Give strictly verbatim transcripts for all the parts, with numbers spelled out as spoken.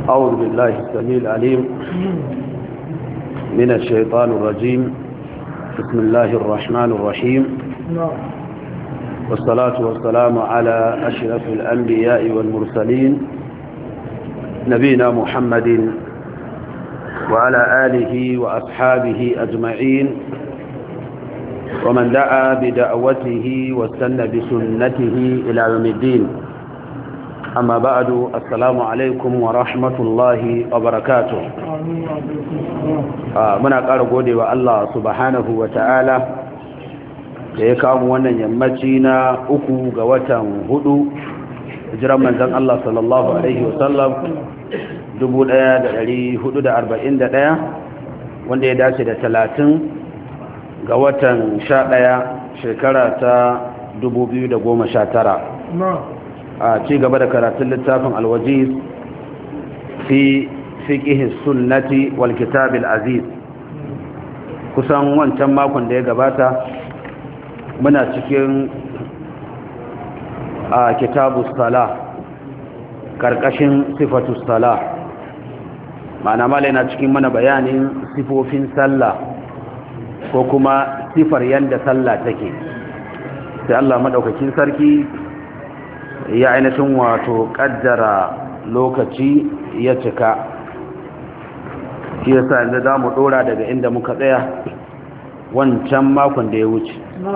أعوذ بالله السميع العليم من الشيطان الرجيم. بسم الله الرحمن الرحيم، والصلاة والسلام على أشرف الأنبياء والمرسلين نبينا محمد وعلى آله وأصحابه أجمعين ومن دعا بدعوته واستنى بسنته إلى يوم الدين. أما بعد، السلام عليكم ورحمة الله وبركاته. muna ƙara gode wa Allah subhanahu wa ta'ala da ya kawo wannan yammaci na uku ga watan hudu hijiran manzon Allah sallallahu alaihi wasallam dubu ɗaya da ɗari hudu da arba'in da ɗaya, wanda ya dace da talatin ga watan sha ɗaya shekara ta dubu biyu da goma sha tara. a ci gaba da karatun littafin alwajiz fi fiqh sunnati wal kitab al aziz. kusan wancan makon da ya gabata muna cikin a kitabu salah karkashin sifatu salah, ma'ana malai na cikin mana bayanin sifofin sallah ko kuma sifar yanda sallah take. sai Allah madaukakin sarki ya ainihin wato kaddara lokaci ya cika, shi yasa inda za mu dora daga inda muka tsaya wancan makon da ya wuce.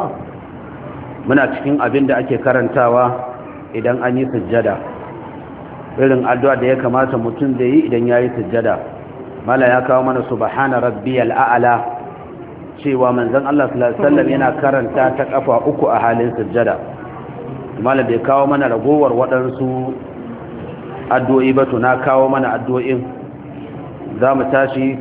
muna cikin abin da ake karantawa idan an yi sujjada, irin addu'a da ya kamata mutum da yi idan ya yi sujjada. mala ya kawo mana subhana rabbiyal a'la, cewa manzon Allah sallallahu alaihi wasallam yana karanta ta kafa uku a halin sujjada. malam bai kawo mana ragowar waɗansu addu'o'i ba, na kawo mana addu'o'in. za mu tashi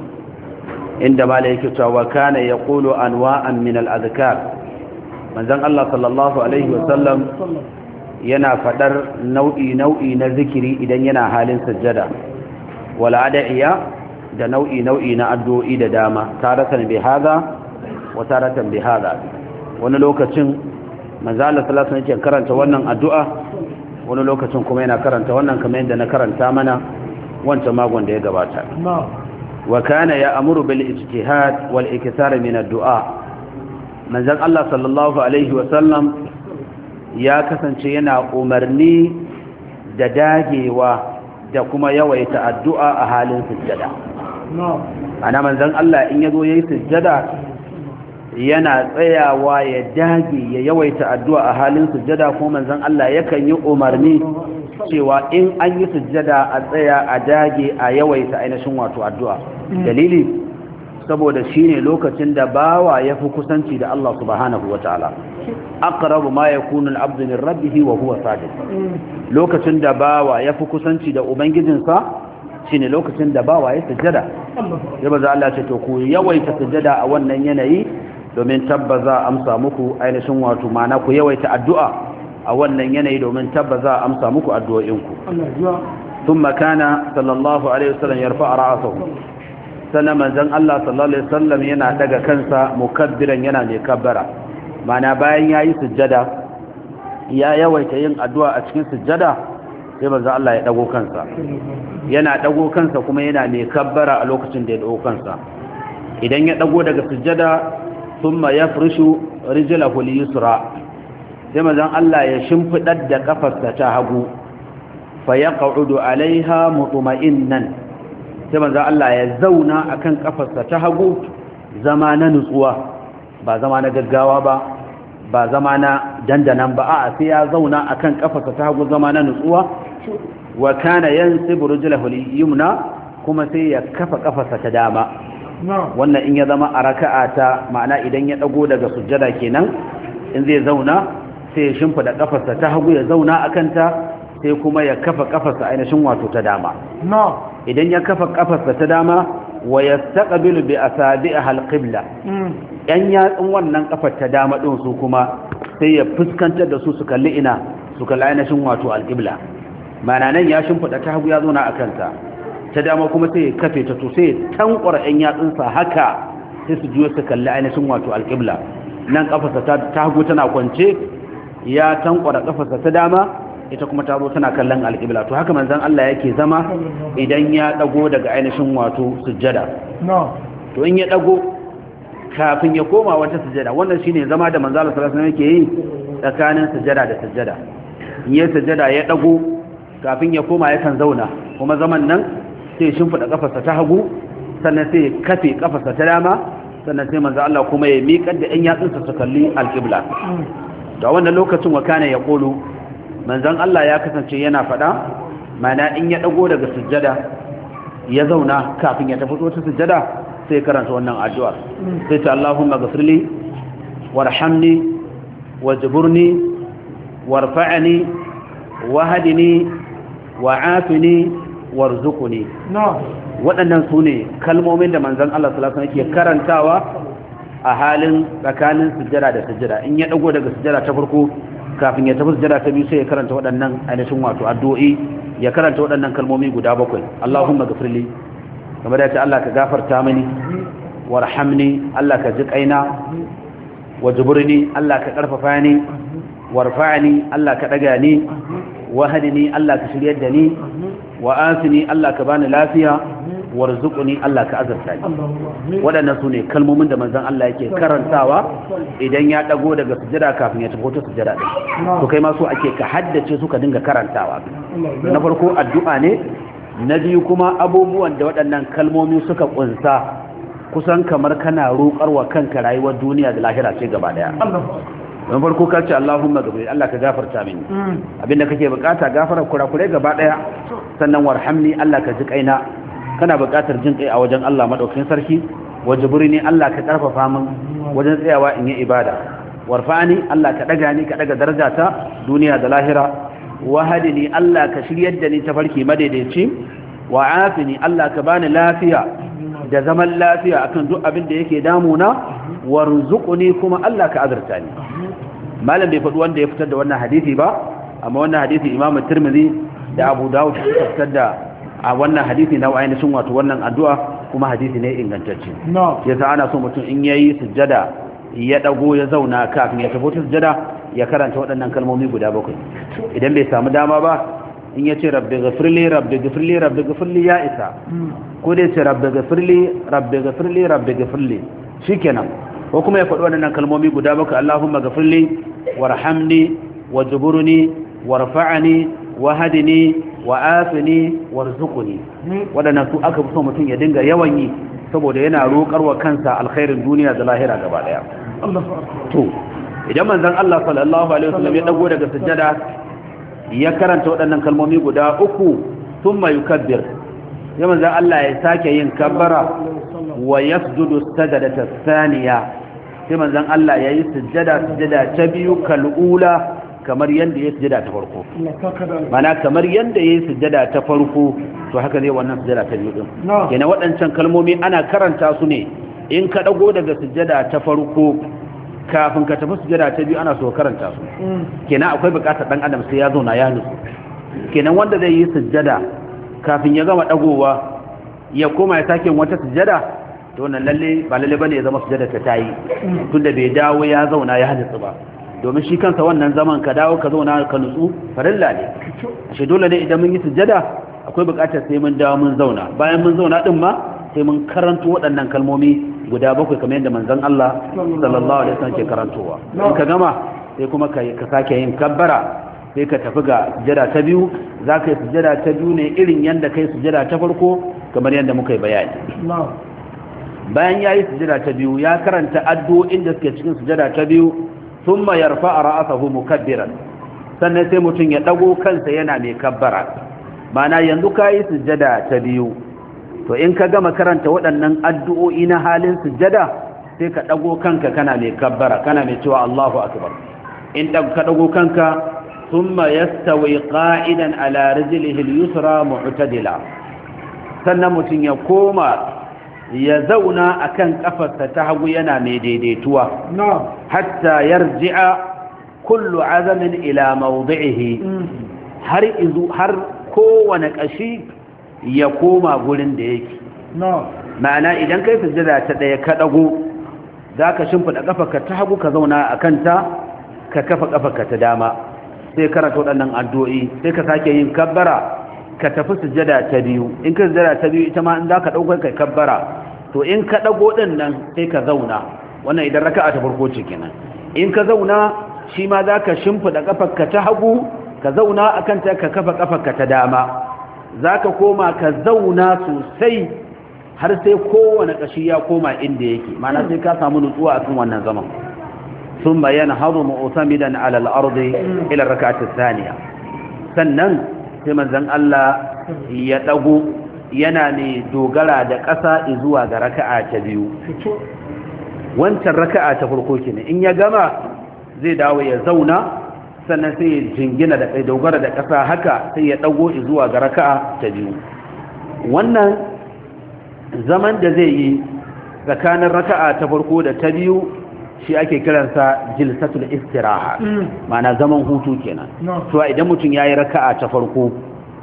inda malam yake cewa kana ya ƙulu anwa'an min al'adhkar. manzon Allah sallallahu alaihi wasallam yana faɗar nau'i nau'i na zikiri idan yana halin sajjada, wala adaiya da nau'i nau'i na addu'o'i da dama, taratan bi hada wa taratan bi hada. wani lokacin manzo Allah sallallahu alaihi wasallam karanta wannan addu'a, wani lokacin kuma yana karanta wannan kamar yadda na karanta mana wancan magon da ya gabata. wa kana ya'muru bil ijtihad wal ikthar min ad-du'a. manzo Allah sallallahu alaihi wasallam ya kasance yana umarni da dagewa da kuma yawaita addu'a a halin sujjada. ana manzon Allah in yazo yayi sujjada yana tsayawa ya dage ya yawaita addu'a a halin sujjada, ko manzon Allah yakan yi umarni cewa in an yi sujjada a tsaya a dage a yawaita ainihin wato addu'a. dalili saboda shine lokacin da bawa ya fi kusanci da Allah subhanahu wataala. aqrabu ma yakunu al-'abdu min rabbih wa huwa sajid. lokacin da bawa ya fi kusanci da ubangijinsa shine lokacin da bawa ya sujjada. ya baza Allah ce to ku yawaita sujjada a wannan yanayi, domin tabbaza amsa muku ainihin wato mana ku yawaita addu'a a wannan yanayi domin tabbaza amsa muku addu'o'inku. thumma kana sallallahu alaihi wasallam yarfa ra'sahu, sannan manzon Allah sallallahu alaihi wasallam yana daga kansa mukabbiran, yana mai kabbara. mana bayan yayi sujjada ya yawaita yin addu'a a cikin sujjada, sai manzon Allah ya dago kansa, yana dago kansa kuma yana mai kabbara a lokacin da ya dago kansa. idan ya dago daga sujjada ثم يفرش رجله اليسرى, sai manzon Allah ya shimfidar da kafarsa ta hagu, fa yaq'udu alaiha mutma'innan, sai manzon Allah ya zauna akan kafarsa ta hagu zama na nutsuwa, ba zama na gaggawa ba, ba zama na dandanan ba, a'a sai ya zauna akan kafarsa ta hagu zama na nutsuwa. wa kana yansibu rijlahu al-yumna, kuma sai ya kafa kafarsa ta dama. wannan in ya zama a raka'a ta ma'ana idan ya dago daga sujjada kenan, in zai zauna sai ya shimfida kafarsa ta hagu ya zauna akan ta, sai kuma ya kafa kafarsa ainihin wato ta dama. idan ya kafa kafarsa ta dama, wa yastaqbilu bi asabi'iha al-qibla, yan yatsun wannan kafar ta dama din su kuma sai ya fuskantar da su su kalli ina, su kalli ainihin wato al-qibla. ma'ana nan ya shimfida ta hagu ya zauna akan ta, ta dama kuma sai kafe ta, to sai tankwara ɗan yatsunsa haka sai su juyo su kalli ainihin wato alƙibla. nan kafarsa ta hagu tana kwance, ya tankwara kafarsa ta dama ita kuma ta zo tana kallon alƙibla. To haka manzon Allah yake zama idan ya dago daga ainihin wato sujjada. To in ya dago kafin ya koma wata sujjada, wannan shine zama da manzon Allah sallallahu alaihi wasallam yake yi tsakanin sujjada da sujjada. In ya sujjada ya dago kafin ya koma yakan zauna, kuma zaman nan sai shimfida kafarsa ta hagu, sannan sai kafe kafarsa ta dama, sannan sai manzon Allah kuma ya miƙar da ɗan yatsunsa su kalli alƙibla. Da wannan lokacin wa kana ya ƙulu manzan Allah ya kasance yana faɗa, mana in ya ɗago daga sujjada ya zauna kafin ya tafi wata sujjada sai karanta wannan addu'a sai ta Allahumma ghafirli warhamni wajburni warfa'ni wahdini wa'afini warzuqni. Waɗannan su ne kalmomin da manzan Allah sallallahu alaihi wasallam yake karantawa a halin tsakanin sujjada da sujjada. In ya dago daga sujjada ta farko kafin ya tafi sujjada ta biyu sai ya karanta waɗannan ainihin wato addu'o'i, ya karanta waɗannan kalmomi guda bakwai. Allahumma ghafirli, kamar da ta Allah ka gafarta mini, warhamni Allah ka ji kaina, wajburni Allah ka karfafa ni, warfa'ni Allah ka daga ni, wahdini Allah ka shiryar da ni, wa'afini Allah ka bani lafiya, warzuqni Allah ka azarta ni. Waɗannan su ne kalmomin da manzon Allah yake karantawa idan ya dago daga sujada kafin ya tafi wata sujada din. To kai ma so ake ka haddace su ka dinga karantawa. Na farko addu'a ne, na biyu kuma abubuwan da waɗannan kalmomi suka kunsa kusan kamar kana roƙarwa kanka rayuwar duniya da lahira ce gaba daya. Don farko ka ce Allahumma ghafir, Allah ka gafarta mini abinda kake bukata, gafarar kurakurai gaba daya. Sannan warhamni Allah ka ji kaina, kana buƙatar jin kai a wajen Allah madaukakin sarki. Wajburni Allah ka karfafa min wajen tsayawa in yi ibada. Warfani Allah ka daga ni, ka daga darajata duniya da lahira. Wahdini Allah ka shiryar da ni tafarki madaidaici. Wa'afini Allah ka bani lafiya da zaman lafiya akan duk abin da yake damuna. Warzuqni kuma Allah ka azurta ni. Malam bai faɗi wanda ya fitar da wannan hadisi ba, amma wannan hadisi Imam Tirmidhi da Abu Dawud suka fitar da a wannan hadisi na ainihin wato wannan addu'a, kuma hadisi ne ingantacce. Yasa ana so mutum in yayi sujjada ya dago ya zauna kafin ya tafi sujjada ya karanta waɗannan kalmomi guda bakwai. Idan bai samu dama ba, in yace rabbi ghafirli rabbi ghafirli rabbi ghafirli ya isa, ko dai ce rabbi ghafirli rabbi ghafirli rabbi ghafirli, shikenan. Ko kuma ya faɗi waɗannan kalmomi guda bakwai, Allahumma ghafirli warhamni wajburni warfa'ni wahdini wa'afini warzuqni. Waɗannan su aka fi so mutum ya dinga yawan yi, saboda yana roƙarwa kansa alkhairin duniya da lahira gaba daya. To idan manzon Allah sallallahu alaihi wasallam ya dago daga sujjada ya karanta waɗannan kalmomi guda uku, thumma yukabbir, ya manzon Allah ya sake yin kabbara wa yasjudu sajdata thaniya, sai manzon Allah ya yi sujjada sujjada ta biyu kal'ula, kamar yadda ya sujjada ta farko. Mana kamar yadda ya yi sujjada ta farko, to haka zai wannan sujjada ta biyu din. Kenan waɗancan kalmomi ana karanta su ne in ka dago daga sujjada ta farko kafin ka tafi sujjada ta biyu, ana so karanta su. Kenan akwai buƙatar dan adam sai ya zauna ya nutsu. Kenan wanda zai yi sujjada kafin ya gama dagowa ya koma ya sake wata sujjada, to wannan lalle ba lalle bane ya zama sujjada ta tayi, tunda bai dawo ya zauna ya nutsu ba. Domin shi kansa wannan zaman ka dawo ka zauna ka nutsu farilla ne. Shi dole ne idan mun yi sujjada akwai buƙatar sai mun dawo mun zauna, bayan mun zauna din ma sai mun karanto waɗannan kalmomi guda bakwai kamar yadda manzon Allah sallallahu alaihi wasallam ke karantowa. In ka gama sai kuma ka ka sake yin kabbara, sai ka tafi ga sujjada ta biyu. Za ka yi sujjada ta biyu ne irin yadda kai sujjada ta farko, kamar yadda muka yi bayani. Bayan ya yi sujjada ta biyu ya karanta addu'o'in da suke cikin sujjada ta biyu, thumma yarfa'a ra'sahu mukabbiran, sannan sai mutum ya dago kansa yana mai kabbara. Mana yanzu kai sujjada ta biyu, to in ka gama karanta waɗannan addu'o'i na halin sujjada, sai ka dago kanka kana mai kabbara, kana mai cewa Allahu akbar. In ka dago kanka, thumma yastawi qa'idan ala rijlihi al-yusra mu'tadila, sannan mutum ya koma ya zauna akan kafarsa ta hagu yana mai daidaituwa, hatta yarji'a kullu azamin ila mawdi'ihi, har izu har kowane kashi ya koma gurin da yake. Ma'ana idan kai sujjada ta daya ka dago, zaka shimfida kafarka ta hagu ka zauna akan ta, ka kafa kafarka ta dama. sai karanta waɗannan addu'o'i sai ka sake yin kabbara ka tafi sujjada ta biyu in ka sujjada ta biyu ita ma in zaka dauko kai kabbara to in ka dago din nan sai ka zauna wannan idan raka'a ta farko ce kenan in ka zauna shi ma zaka shimfida kafarka ta hagu ka zauna akan ta ka kafa kafarka ta dama zaka koma ka zauna sosai har sai kowane kashi ya koma inda yake ma'ana sai ka samu nutsuwa a cikin wannan zaman ثم ينهض معتمدا على الأرض إلى الركعة الثانية sannan sai manzon Allah ya dago yana ne dogara da ƙasa zuwa ga raka'a ta biyu wancan raka'a ta farko kenan in ya gama zai dawo ya zauna sannan sai ya jingina da kai dogara da ƙasa haka sai ya dago zuwa ga raka'a ta biyu wannan zaman da zai yi tsakanin raka'a ta farko da ta biyu shi ake kiransa jilsatul istiraha ma'ana zaman hutu kenan to idan mutum yayi raka'a ta farko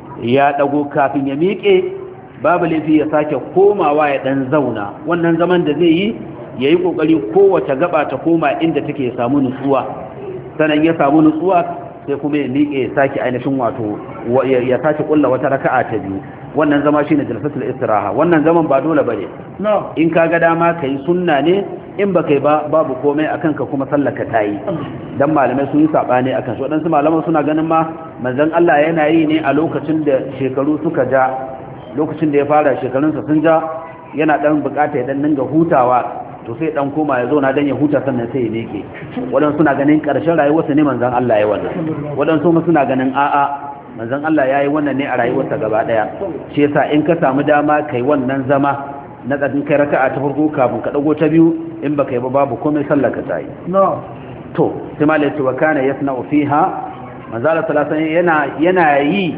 ya dago kafin ya miƙe babu laifi ya sake komawa ya dan zauna wannan zaman da zai yi yayi kokari kowace gaba ta koma inda take samu nutsuwa sanan ya samu nutsuwa sai kuma ya miƙe ya sake ainihin wato ya sake kulla wata raka'a ta biyu wannan zama shine jalsatul istiraha wannan zaman ba dole bane in kaga dama kai sunna ne in ba kai ba babu komai akan ka kuma sallaka tayi dan malamai sun yi sabani akan su wadansu malaman suna ganin ma manzon Allah yana yi ne a lokacin da shekaru suka ja lokacin da ya fara shekarunsa sun ja yana dan bukata ya dan dinga hutawa to sai dan koma ya zauna dan ya huta sannan sai ya miƙe wadansu suna ganin karshen rayuwarsa ne manzon Allah ya wannan wadansu kuma suna ganin a'a manzon Allah ya yi wannan ne a rayuwarsa gaba daya shi yasa in ka samu dama kai wannan zama na tsadin kai raka'a ta farko kafin ka dago ta biyu in baka yi ba babu komai sallar ka tayi no to sai malai ce wa kana yasna'u fiha manzala sallallahu alaihi yana yana yi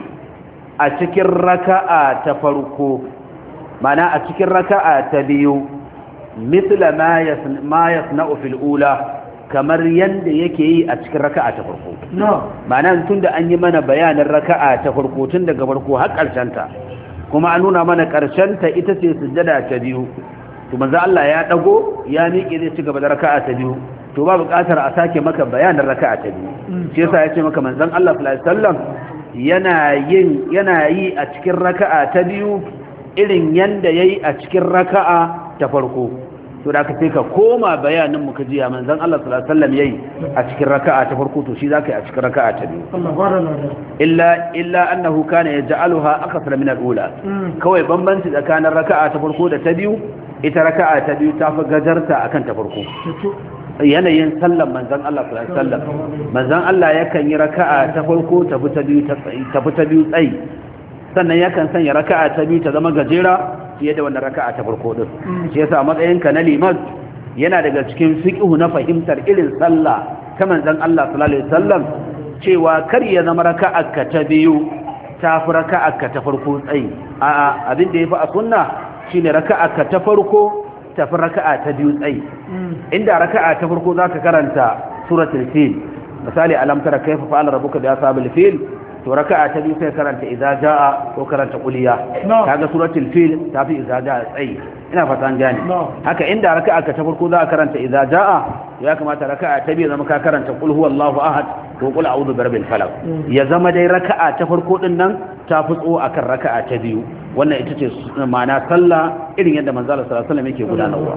a cikin raka'a ta farko mana a cikin raka'a ta biyu mithla ma yasna ma yasna'u fil ula kamar yanda yake yi a cikin raka'a ta farko no ma'ana tunda an yi mana bayanin raka'a ta farko tun daga farko har karshen ta kuma an nuna mana karshen ta ita ce sujjada ta biyu to manzo Allah ya dago ya miƙe zai ci gaba da raka'a ta biyu to ba buƙatar a sake maka bayanin raka'a ta biyu shi yasa yace maka manzon Allah sallallahu alaihi wasallam yana yin yana yi a cikin raka'a ta biyu irin yanda yayi a cikin raka'a ta farko to da ka sai ka koma bayanin mu kaji ya manzon Allah sallallahu alaihi wasallam yayi a cikin raka'a ta farko to shi zaka yi a cikin raka'a ta biyu illa illa annahu kana yaj'aluha aqsara min al-ula kawai bambanci tsakanin raka'a ta farko da ta biyu ita raka'a ta biyu ta fi gajarta akan ta farko yanayin sallan manzon Allah sallallahu alaihi wasallam manzon Allah yakan yi raka'a ta farko ta fi ta biyu ta fi ta biyu tsayi sannan yakan sanya raka'a ta biyu ta zama gajera fiye da wannan raka'a ta farko din shi yasa matsayinka na liman yana daga cikin fiqhu na fahimtar irin sallah ta manzon Allah sallallahu alaihi wasallam cewa kar ya zama raka'arka ta biyu ta fi raka'arka ta farko tsayi a'a abin da yafi a sunna shine raka'arka ta farko ta fi raka'a ta biyu tsayi inda raka'a ta farko zaka karanta suratul fil misali alam tara kayfa fa'ala rabbuka bi ashabil fil to raka'a ta biyu sai karanta idza jaa ko karanta quliya kaga suratul fil ta fi idza jaa tsayi ina fatan gane haka inda raka'a ka ta farko za ka karanta idza jaa ya kamata raka'a ta biyu zama ka karanta qul huwallahu ahad ko qul a'udhu birabbil falaq ya zama dai raka'a ta farko din nan ta futso akan raka'a ta biyu wannan ita ce ma'ana sallah irin yadda manzo Allah sallallahu alaihi wasallam yake gudanarwa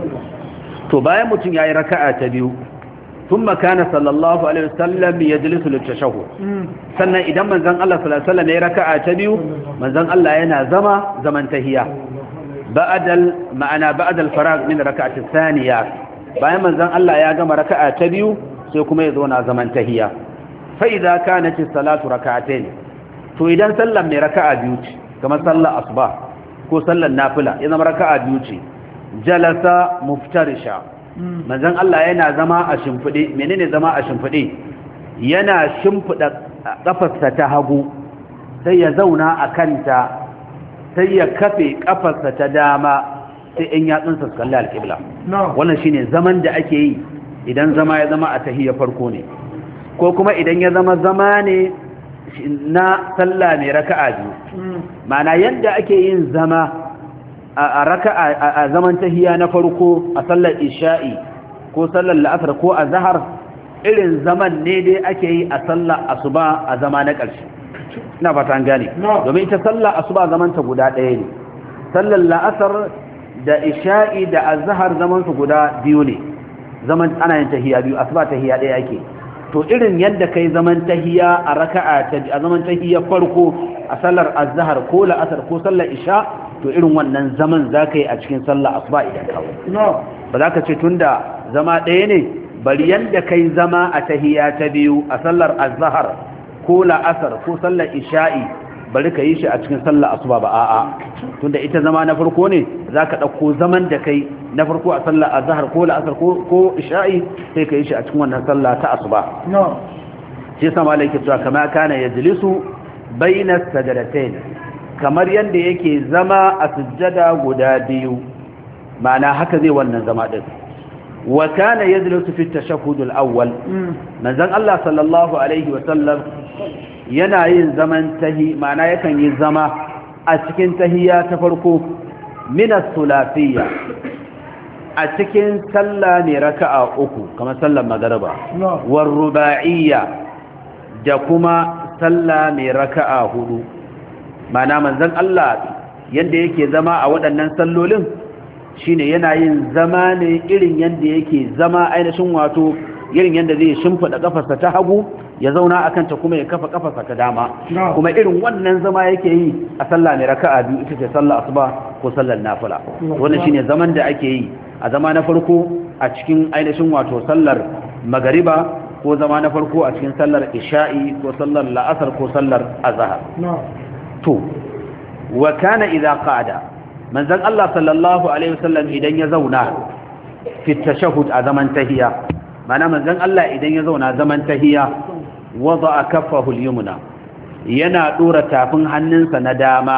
to bayan mutun yayi raka'a ta biyu ثم كان صلى الله عليه وسلم يجلس للتشهد sannan idan manzon Allah sallallahu alaihi wasallam ya raka'a ta biyu manzon Allah yana zama zaman tahiyya ba'dal ma'ana ba'dal farag min raka'ati thaniya bayan manzon Allah ya gama raka'a ta biyu sai kuma ya zo na zaman tahiyya fa idza kanat as-salatu rak'atayn to idan sallan mai raka'a biyu ce kamar sallar asuba ko sallar nafila ya zama raka'a biyu ce jalasa muftarisha manzon Allah yana zama a shimfide menene zama a shimfide yana shimfida kafarsa ta hagu sai ya zauna a kanta sai ya kafe kafarsa ta dama sai in yatsunsa su kalli alƙibla wannan shine zaman da ake yi idan zama ya zama a tahiyya farko ne ko kuma idan ya zama zama ne na sallah mai raka'a biyu ma'ana yadda ake yin zama a raka'a a zaman tahiyya na farko a sallar isha'i ko sallar la'asar ko azhar irin zaman ne dai ake yi a sallar asuba a zama na ƙarshe ina fata an gane domin ita sallar asuba zaman ta guda ɗaya ne sallar la'asar da isha'i da azhar zaman su guda biyu ne zaman ana yin tahiyya biyu asuba tahiyya ɗaya ake to irin yadda kai zaman tahiyya a raka'a ta a zaman tahiyya farko a sallar azhar ko la'asar ko sallar isha to irin wannan zaman zaka yi a cikin sallar asuba idan kawo ba za ka ce tunda zama ɗaya ne bari yadda kai zama a tahiyya ta biyu a sallar azhar ko la'asar ko sallar isha'i bari ka yi shi a cikin sallar asuba ba a'a tunda ita zama na farko ne zaka dauko zaman da kai na farko a sallar azhar ko la'asar ko ko isha'i sai ka yi shi a cikin wannan sallah ta asuba no shi yasa malai ke cewa kama kana yajlisu baina sajadatayn kamar yanda yake zama a sujjada guda biyu ma'ana haka zai wannan zama din wa kana yajlisu fi at-tashahhud al-awwal manzon Allah sallallahu alaihi wa sallam yana yin zaman tahi ma'ana yakan yi zama a cikin tahiyya ta farko min as-sulafiyya a cikin sallah ne raka'a uku kamar sallar magriba war ruba'iyya da kuma sallah ne raka'a hudu ma'ana manzon Allah yanda yake zama a waɗannan sallolin shine yana yin zama ne irin yanda yake zama ainihin wato irin yanda zai shimfida kafarsa ta hagu ya zauna akan ta kuma ya kafa kafarsa ta dama kuma irin wannan zama yake yi a sallah ne raka'a biyu ita ce sallar asuba ko sallar nafila wannan shine zaman da ake yi a zama na farko a cikin ainihin wato sallar magariba ko zama na farko a cikin sallar isha'i ko sallar la'asar ko sallar azhar to wa kana idza qada manzon Allah sallallahu alaihi wasallam idan ya zauna fi tashahhud a zaman tahiyya mana manzon Allah idan ya zauna zaman tahiyya wada'a kaffahu al-yumna yana dora tafin hannunsa na dama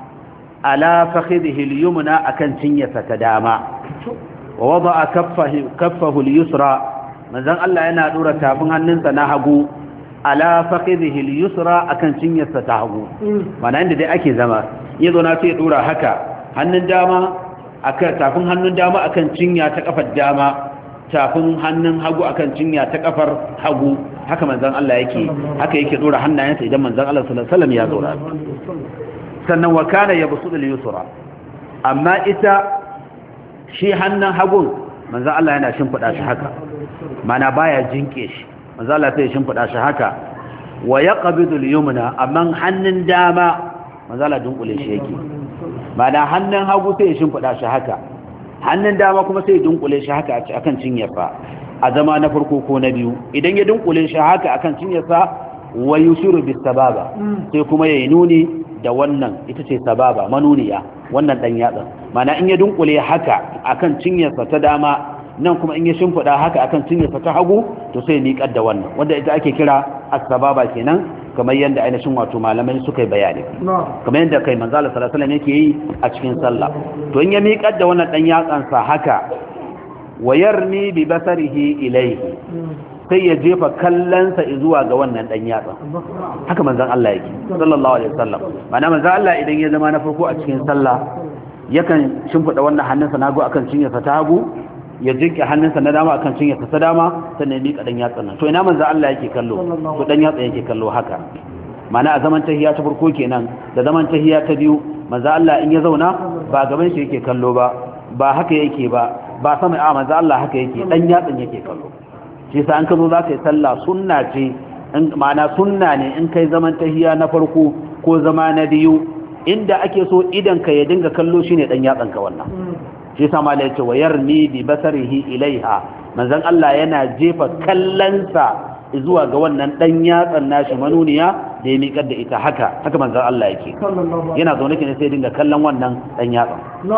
ala fakhidhihi al-yumna akan cinyarsa ta dama wa wada'a kaffahu kaffahu al-yusra manzon Allah yana dora tafin hannunsa na hagu ala fakhidhihi al-yusra akan cinyarsa ta hagu mana inda dai ake zama yazo na sai dora haka hannun dama akan tafin hannun dama akan cinya ta kafar dama tafin hannun hagu akan cinya ta kafar hagu haka manzon Allah yake haka yake dora hannayensa idan manzon Allah sallallahu alaihi wasallam ya zauna sannan wa kana yabsutu al-yusra amma ita shi hannun hagun manzon Allah yana shimfida shi haka mana baya jinke shi manzon Allah sai ya shimfida shi haka wa yaqbidu al-yumna amma hannun dama manzon Allah dunkule shi yake mana hannun hagu sai ya shimfida shi haka hannun dama kuma sai ya dunkule shi haka akan cinyarsa a zama na farko ko na biyu idan ya dunkule shi haka akan cinyarsa wa yushiru bis sababa sai kuma yayi nuni da wannan ita ce sababa manuniya wannan dan yatsa mana in ya dunkule haka akan cinyarsa ta dama nan kuma in ya shimfida haka akan cinyarsa ta hagu to sai miƙar da wannan wanda ita ake kira as-sababa kenan kamar yadda ainihin wato malamai suka yi bayani kamar yadda kai manzo Allah sallallahu alaihi wasallam yake yi a cikin sallah to in ya miƙar da wannan dan yatsansa haka wayarmi bi basarihi ilayhi sai ya jefa kallansa zuwa ga wannan dan yatsa haka manzon Allah yake sallallahu alaihi wasallam mana manzon Allah idan ya zama na farko a cikin sallah yakan shimfida wannan hannunsa na hagu akan cinyarsa ta hagu ya jinke hannunsa na dama akan cinyarsa ta dama sannan ya miƙa dan yatsan nan to ina manzon Allah yake kallo to dan yatsa yake kallo haka mana a zaman tahiyya ta farko kenan da zaman tahiyya ta biyu manzon Allah in ya zauna ba gaban shi yake kallo ba ba haka yake ba ba sama a manzo Allah haka yake dan yatsin yake kallo shi yasa an kazo zaka yi sallah sunna ce in ma'ana sunna ne in kai zaman tahiya na farko ko zama na biyu inda ake so idan ka ya dinga kallo shine dan yatsin ka wannan shi yasa malai yace wayarni bi basarihi ilaiha manzon Allah yana jefa kallansa zuwa ga wannan dan yatsan nashi manuniya da ya miƙar da ita haka haka manzon Allah yake yana zaune ne sai dinga kallon wannan dan yatsan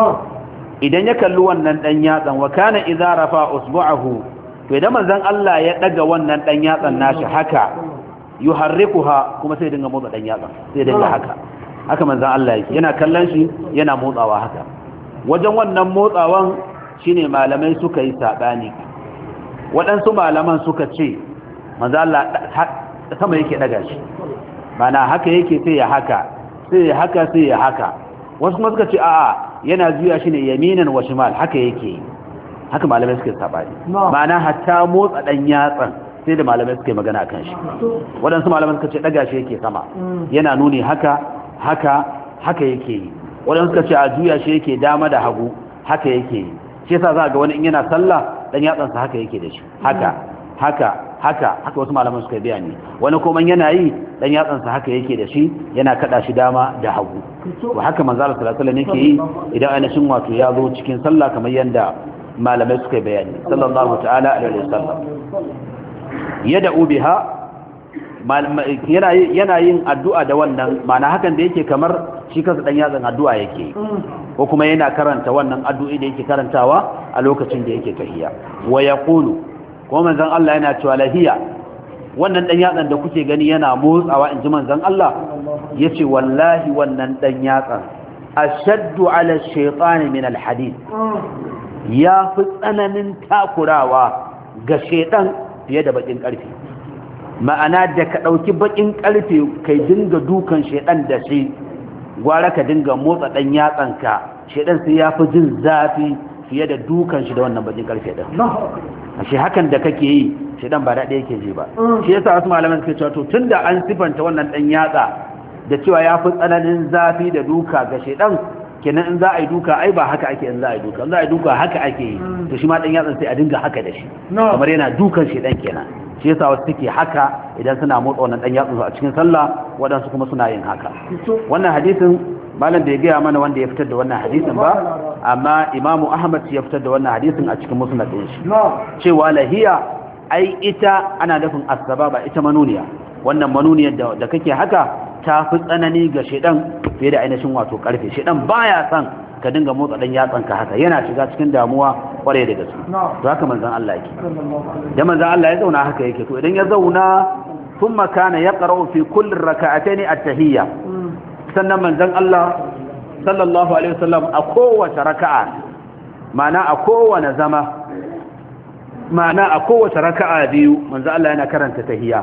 idan ya kalli wannan dan yatsan wa kana idza rafa usbu'ahu to idan manzon Allah ya daga wannan dan yatsan nashi haka yuharrikuha kuma sai dinga motsa dan yatsan sai dinga haka haka manzon Allah yake yana kallon shi yana motsawa haka wajen wannan motsawan shine malamai suka yi sabani waɗansu malaman suka ce manzon Allah sama yake daga shi mana haka yake sai ya haka sai ya haka sai ya haka wasu kuma suka ce a'a yana juya shi ne yaminan wa shimal haka yake haka malamai suke sabani ma'ana hatta motsa dan yatsan sai da malamai suka yi magana akan shi waɗansu malamai suka ce daga shi yake sama yana nuni haka haka haka yake yi waɗansu suka ce a juya shi yake dama da hagu haka yake yi shi yasa za ga wani in yana sallah dan yatsansa haka yake da shi haka haka haka haka wasu malaman suka bayani wani kuma yana yi dan yatsansa haka yake da shi yana kada shi dama da hagu to haka manzo Allah sallallahu alaihi wasallam yake yi idan ainihin wato ya zo cikin sallah kamar yanda malamai suka bayani sallallahu ta'ala alaihi wasallam yad'u biha yana yana yin addu'a da wannan ma'ana hakan da yake kamar shi kansa dan yatsan addu'a yake ko kuma yana karanta wannan addu'o'i da yake karantawa a lokacin da yake tahiyya wa yaqulu ko manzon Allah yana cewa lahiya wannan dan yatsan da kuke gani yana motsawa inji manzon Allah yace wallahi wannan dan yatsan ashaddu ala ash-shaytan min al-hadid ya fi tsananin takurawa ga shaytan fiye da bakin karfi ma'ana da ka dauki bakin karfe kai dinga dukan shaytan da shi gwara ka dinga motsa dan yatsan ka shaytan sai ya fi jin zafi fiye da dukan shi da wannan bakin karfe din ashe hakan da kake yi shedan ba daɗe yake ji ba shi yasa wasu malaman suke cewa to tunda an sifanta wannan dan yatsa da cewa ya fi tsananin zafi da duka ga shedan kenan in za a yi duka ai ba haka ake in za a yi duka in za a yi duka haka ake yi to shi ma dan yatsan sai a dinga haka da shi kamar yana dukan shedan kenan shi yasa wasu suke haka idan suna motsa wannan dan yatsun a cikin sallah wadansu kuma suna yin haka wannan hadisin malam da ya gaya mana wanda ya fitar da wannan hadisin ba amma imamu ahmad ya fitar da wannan hadisin a cikin musnad din shi cewa lahiya ai ita ana nufin asbaba ita manuniya wannan manuniyar da, da kake haka ta fi tsanani ga shedan fiye da ainihin wato karfe shedan baya san ka dinga motsa dan yatsan ka haka yana shiga cikin damuwa kware da gaske to haka manzon Allah yake da manzon Allah ya zauna haka yake to idan ya zauna thumma kana yaqra'u fi kulli rak'atayn at-tahiyya sannan manzon Allah sallallahu alaihi wasallam a kowace raka'a ma'ana a kowane zama ma'ana a kowace raka'a biyu manzon Allah yana karanta tahiyya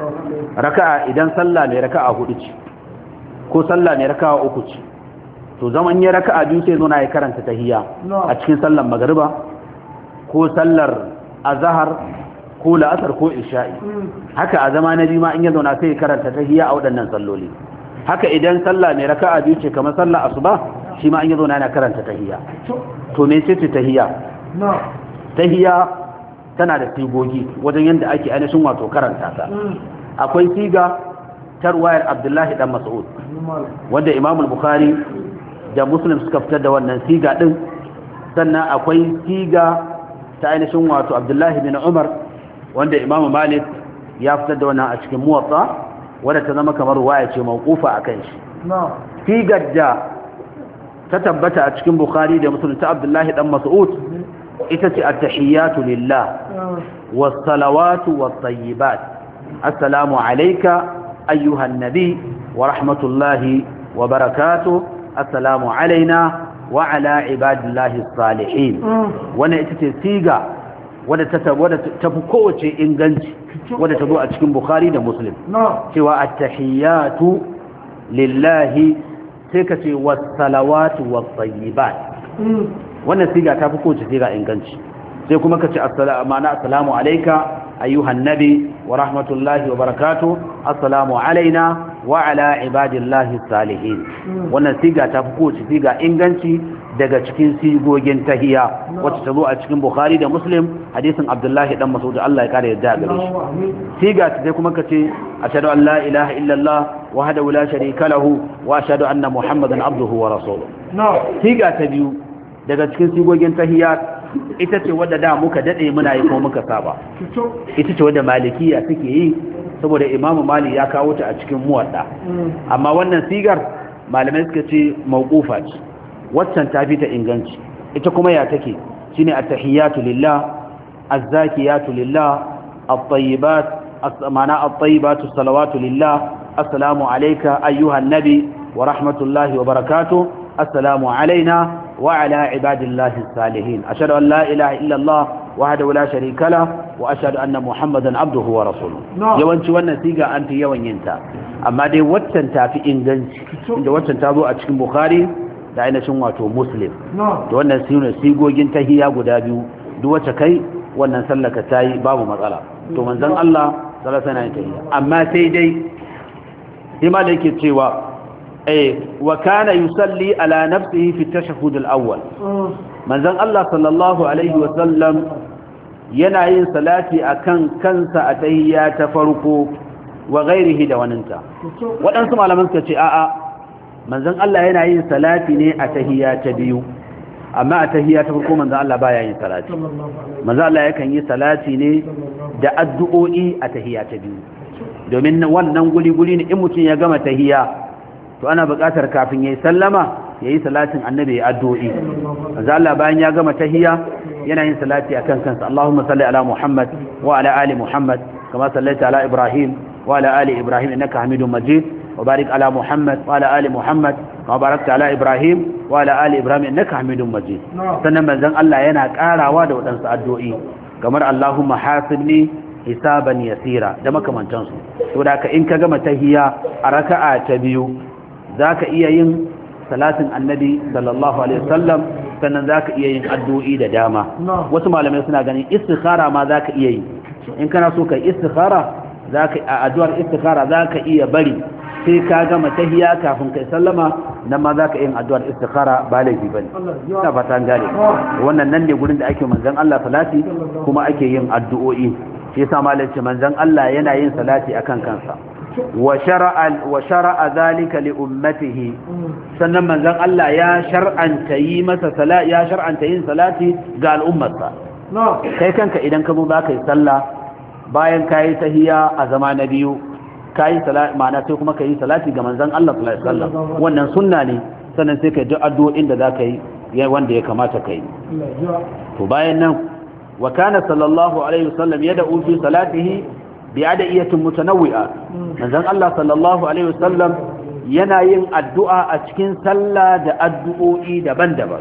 raka'a idan sallah ne raka'a hudu ce ko sallah ne raka'a uku ce to zaman ya raka'a biyu sai zo na ya karanta tahiyya a cikin sallar magriba ko sallar azhar ko la'asar ko isha'i haka a zama na biyu ma in ya zauna sai ya karanta tahiyya a waɗannan salloli haka idan sallah mai raka'a biyu ce kamar sallah asuba shi ma an yazo na yana karanta tahiyya to me ce tahiyya tahiyya tana da sigogi wajen yanda ake ainihin wato karanta ta akwai siga ta ruwayar Abdullahi dan Mas'ud wanda Imam al-Bukhari da Muslim suka fitar da wannan siga din sannan akwai siga ta ainihin wato Abdullahi bin Umar wanda Imam Malik ya fitar da wannan a cikin Muwatta wadda ta zama kamar ruwaya ce mawqufa akan shi sigar da ta tabbata a cikin Bukhari da Muslim ta Abdullahi dan Mas'ud ita ce at-tahiyyatu lillah was-salawatu wat-tayyibat assalamu alayka ayyuhan nabi wa rahmatullahi wa barakatuh assalamu alayna wa ala ibadillahi as-salihin wannan ita ce siga wadda ta wadda ta fi kowace inganci wadda ta zo a cikin Bukhari da Muslim cewa at-tahiyyatu lillahi sai ka ce was-salawatu wat-tayyibat wannan siga ta fi kowace siga inganci sai kuma ka ce assalamu alayka ayyuhan nabi wa rahmatullahi wa barakatuh assalamu alaina wa ala ibadillahi salihin wannan siga ta fi kowace siga inganci daga cikin sigogin tahiyya wacce ta zo a cikin Bukhari da Muslim hadisin Abdullahi dan Mas'ud Allah ya kare yadda gare shi siga ta sai kuma kace ashhadu an la ilaha illallah wahdahu la sharika lahu wa ashhadu anna muhammadan abduhu wa rasuluhu siga ta biyu daga cikin sigogin tahiyya ita ce wadda da muka dade muna yi ko muka saba ita ce wadda malikiya suke yi saboda imamu mali ya kawo ta a cikin muwadda amma wannan sigar malamai suka ce mawqufa ce waccan ta fi ta inganci ita kuma ya take shine at-tahiyatu lillah az-zakiyatu lillah at-tayyibat as-mana at-tayyibatu salawatu lillah assalamu alayka ayyuhan nabi wa rahmatullahi wa barakatuh assalamu alayna wa ala ibadillahi as-salihin ashhadu an la ilaha illa allah wahdahu la sharika lahu wa ashhadu anna muhammadan abduhu wa rasuluhu yawanci wannan siga an fi yawan yinta amma dai waccan ta fi inganci inda waccan ta zo a cikin Bukhari da ainihin wato Muslim da wannan sune sigogin tahiyya guda biyu duk wacce kai wannan sallaka tayi babu matsala to manzon Allah sallallahu alaihi wasallam yana tahiyya amma sai dai sai ma da yake cewa eh wa kana yusalli ala nafsihi fi at-tashahhud al-awwal manzon Allah sallallahu alaihi wasallam yana yin salati akan kansa a tahiyya ta farko wa ghairihi da waninta waɗansu malaman suka ce a'a manzon Allah yana yin salati ne a tahiyya ta biyu amma a tahiyya ta farko manzon Allah baya yin salati manzon Allah yakan yi salati ne da addu'o'i a tahiyya ta biyu domin wannan guli-guli ne in mutum ya gama tahiyya to ana buƙatar kafin yayi sallama yayi salatin annabi ya addu'o'i manzon Allah bayan ya gama tahiyya yana yin salati akan kansa Allahumma salli ala Muhammad wa ala ali Muhammad kama sallaita ala Ibrahim wa ala ali Ibrahim innaka Hamidum Majid wa barik ala Muhammad wa ala ali Muhammad kama barakta ala Ibrahim wa ala ali Ibrahim innaka Hamidum Majid sannan manzon Allah yana karawa da wadansu addu'o'i kamar Allahumma hasibni hisaban yasira da makamantansu to da ka in ka gama tahiyya a raka'a ta biyu zaka iya yin salatin annabi sallallahu alaihi wasallam sannan zaka iya yin addu'o'i da dama wasu malamai suna ganin istikhara ma zaka iya yi in kana so kai istikhara zaka a addu'ar istikhara zaka iya bari sai ka gama tahiyya kafin kai sallama nan ma zaka yin addu'ar istikhara ba laifi bane ina fata an gane wannan nan ne gurin da ake manzon Allah salati kuma ake yin addu'o'i shi yasa malai ce manzon Allah yana yin salati akan kansa wa shar'a wa shar'a zalika li ummatihi sannan manzon Allah ya shar'anta yi masa salati ya shar'anta yin salati ga al'ummarsa kai kanka idan ka zo zaka yi sallah bayan kai tahiyya a zama na biyu kai salati ma'ana sai kuma kai salati ga manzon Allah sallallahu alaihi wasallam wannan sunna ne sannan sai kai duk addu'o'in da zaka yi wanda ya kamata kai to bayan nan wa kana sallallahu alaihi wasallam yad'u fi salatihi bi adiyatin mutanawwi'a manzon Allah sallallahu alaihi wasallam yana yin addu'a a cikin sallah da addu'o'i daban-daban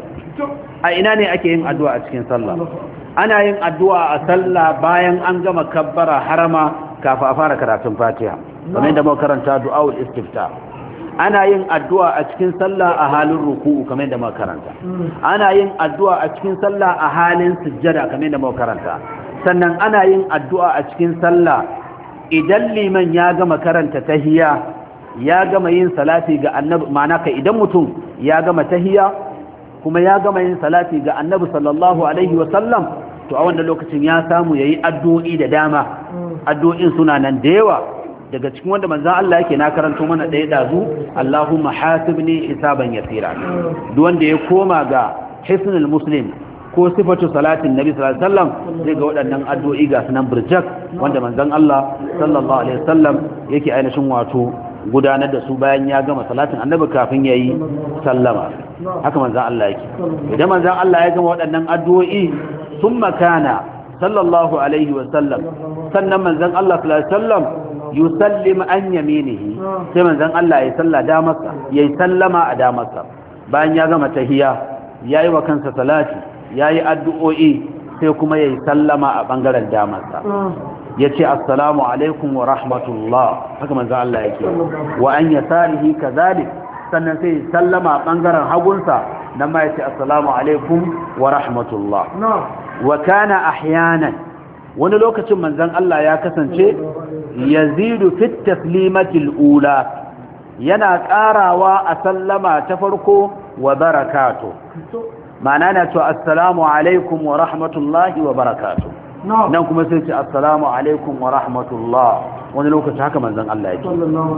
a ina ne ake yin addu'a a cikin sallah ana yin addu'a a sallah bayan an gama kabbara harama kafin a fara karatun Fatiha kamar yadda muka karanta du'aul istifta ana yin addu'a a cikin sallah a halin ruku'u kamar yadda muka karanta ana yin addu'a a cikin sallah a halin sujjada kamar yadda muka karanta sannan ana yin addu'a a cikin sallah idan liman ya gama karanta tahiyya ya gama yin salati ga annabi ma'ana ka idan mutum ya gama tahiyya kuma ya gama yin salati ga annabi sallallahu alaihi wa sallam to a wannan lokacin ya samu yayi addu'o'i da dama addu'o'in suna nan da yawa daga cikin wanda manzon Allah yake na karanto mana ɗaya dazu Allahumma hasibni hisaban yasira duk wanda ya koma ga hisnul muslim ko sifatu salatin nabi sallallahu alaihi wasallam zai ga waɗannan addu'o'i ga sunan burjak wanda manzon Allah sallallahu alaihi wasallam yake ainihin wato gudanar da su bayan ya gama salatin annabi kafin yayi sallama haka manzon Allah yake idan manzon Allah ya gama waɗannan addu'o'i thumma kana sallallahu alaihi wasallam sannan manzon Allah sallallahu alaihi wasallam yusallim an yaminihi sai manzon Allah ya salla da masa yayi sallama a da masa bayan ya gama tahiyya yayi wa kansa salati yayi addu'o'i sai kuma yayi sallama a bangaren damarsa yace assalamu alaikum wa rahmatullah haka manzon Allah yake wa an yasarihi kadhalik sannan sai sallama a bangaren hagunsa nan ma yace assalamu alaikum wa rahmatullah wa kana ahyanan wani lokacin manzon Allah ya kasance yazidu fit taslimatil ula yana karawa a sallama ta farko wa barakatuh ma'ana na cewa assalamu alaikum wa rahmatullahi wa barakatuh nan kuma sai ce assalamu alaikum wa rahmatullah wani lokaci haka manzon Allah yake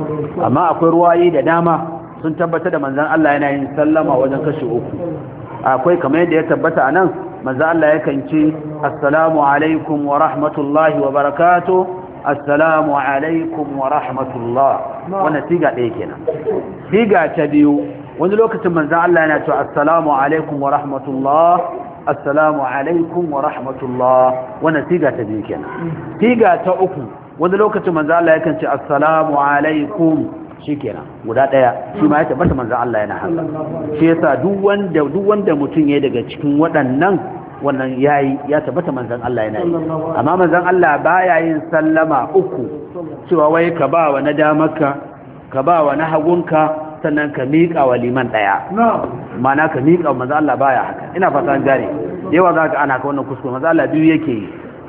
amma akwai ruwayi da dama sun tabbata da manzon Allah yana yin sallama wajen kashi uku akwai kamar yadda ya tabbata anan manzon Allah yakan ce assalamu alaikum wa rahmatullahi wa barakatuh assalamu alaikum wa rahmatullah wannan siga ɗaya kenan siga ta biyu wani lokacin manzan Allah yana cewa assalamu alaikum wa rahmatullah assalamu alaikum wa rahmatullah wannan siga ta biyu kenan siga ta uku wani lokacin manzan Allah yakan ce assalamu alaikum shikenan guda daya shi ma ya tabbata manzan Allah yana haka shi yasa duk wanda duk wanda mutum yayi daga cikin waɗannan wannan yayi ya tabbata manzan Allah yana yi amma manzan Allah baya yin sallama uku cewa wai ka ba wa na damarka ka ba wa na hagunka sannan ka miƙa wa liman ɗaya mana ka miƙa wa manzo Allah baya haka ina fata an gane yawa za ka ana ka wannan kuskure manzo Allah biyu yake yi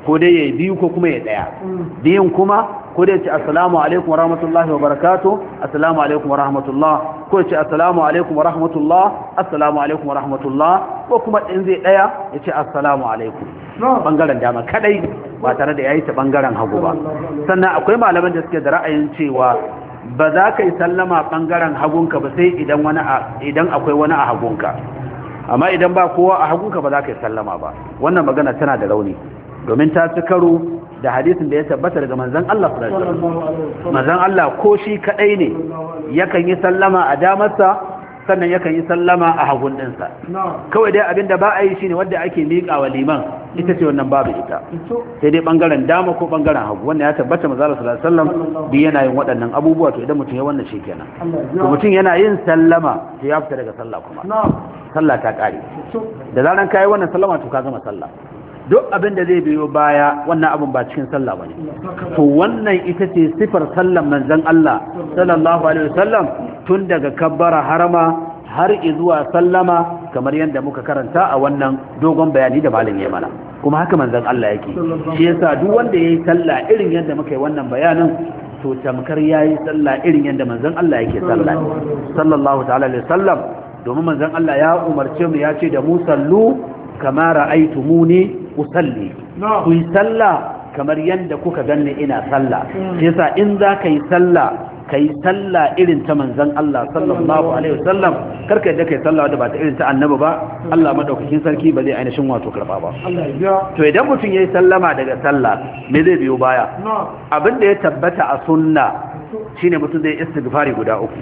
ko dai yayi biyu ko kuma ya daya biyun kuma ko dai ya ce assalamu alaikum wa rahmatullahi wa barakatuh assalamu alaikum wa rahmatullah ko ya ce assalamu alaikum wa rahmatullah assalamu alaikum wa rahmatullah ko kuma in zai daya ya ce assalamu alaikum bangaren dama kadai ba tare da yayi ta bangaren hagu ba. Sannan akwai malaman da suke da ra'ayin cewa ba za ka yi sallama bangaren hagunka ba sai idan wani idan akwai wani a hagunka, amma idan ba kowa a hagunka ba za ka yi sallama ba. Wannan magana tana da rauni domin ta ci karo da hadisin da ya tabbata daga manzon Allah sallallahu alaihi wasallam. Manzon Allah ko shi kadai ne yakan yi sallama a damarsa sannan yakan yi sallama a hagun ɗinsa. Kawai dai abinda ba a yi shine wanda ake miƙa wa liman ita ce wannan babu ita, sai dai bangaren dama ko bangaren hagu. Wannan ya tabbata manzon Allah sallallahu alaihi wasallam bi yana yin waɗannan abubuwa. To idan mutum ya wannan shi kenan, to mutum yana yin sallama to ya fita daga sallah kuma sallah ta kare. Da zaran kai wannan sallama to ka gama sallah. Duk abin da zai biyo baya wannan abin ba cikin sallah bane. To wannan ita ce sifar sallan manzon Allah sallallahu alaihi wasallam tun daga kabbara harama har zuwa sallama, kamar yadda muka karanta a wannan dogon bayani da malam ya mana. Kuma haka manzon Allah yake. Shi yasa duk wanda yayi sallah irin yadda muka yi wannan bayanin to tamkar yayi sallah irin yadda manzon Allah yake sallah sallallahu ta'ala alaihi wasallam. Domin manzon Allah ya umarce mu ya ce da mu sallu kama ra'aytumuni usalli, ku yi sallah kamar yadda kuka ganni ina sallah. Shi yasa in za ka yi sallah ka yi sallah irin ta manzon Allah sallallahu alaihi wasallam, karka yadda ka yi sallah wadda ba ta irin ta annabi ba. Allah madaukakin sarki ba zai ainihin wato karba ba. To idan mutum ya yi sallama daga sallah me zai biyo baya? Abin da ya tabbata a sunna shine mutum zai istighfari guda uku.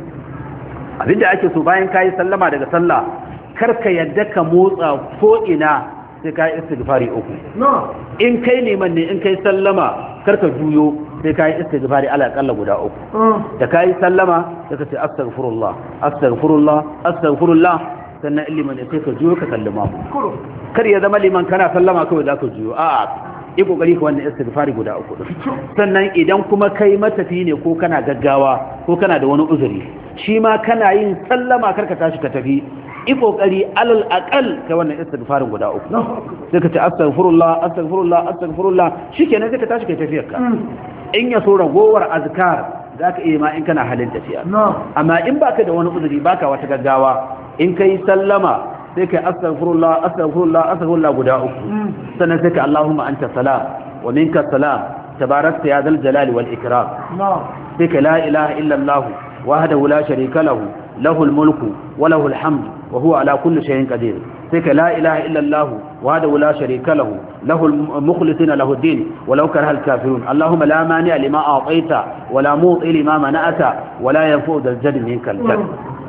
Abin da ake so bayan ka yi sallama daga sallah, karka yadda ka motsa ko ina sai ka yi istighfari uku. In kai neman ne in kai sallama karka juyo sai ka yi istighfari ala kalla guda uku. Da ka yi sallama sai ka ce astaghfirullah astaghfirullah astaghfirullah, sannan liman ne sai ka juyo ka sallama. Kar ya zama liman kana sallama kawai za ka juyo, a'a yi kokari ka wannan istighfari guda uku. Sannan idan kuma kai matafi ne ko kana gaggawa ko kana da wani uzuri, shi ma kana yin sallama karka tashi ka tafi, yi kokari alal aqal kai wannan istighfarin guda uku. Sai ka ce astaghfirullah astaghfirullah astaghfirullah, shikenan sai ka tashi kai tafiyar ka. In ya so ragowar azkar zaka iya ma in kana halin tafiya. Amma in baka da wani uzuri baka wata gaggawa, in kai sallama sai kai astaghfirullah astaghfirullah astaghfirullah guda uku. Sannan sai ka Allahumma anta salam wa minka salam tabarakta ya zal jalali wal ikram. Sai ka la ilaha illa Allah wahdahu la sharika lahu lahul mulku wa lahul hamd wa huwa ala kulli shay'in qadir. Sai ka la ilaha illa Allah wahdahu la sharika lahu lahul mukhlisina lahu ad-din walau karihal kafirun. Allahumma la mani'a lima a'tayta wa la mu'ti lima mana'ata wa la yanfa'u dhal jaddi minkal jadd.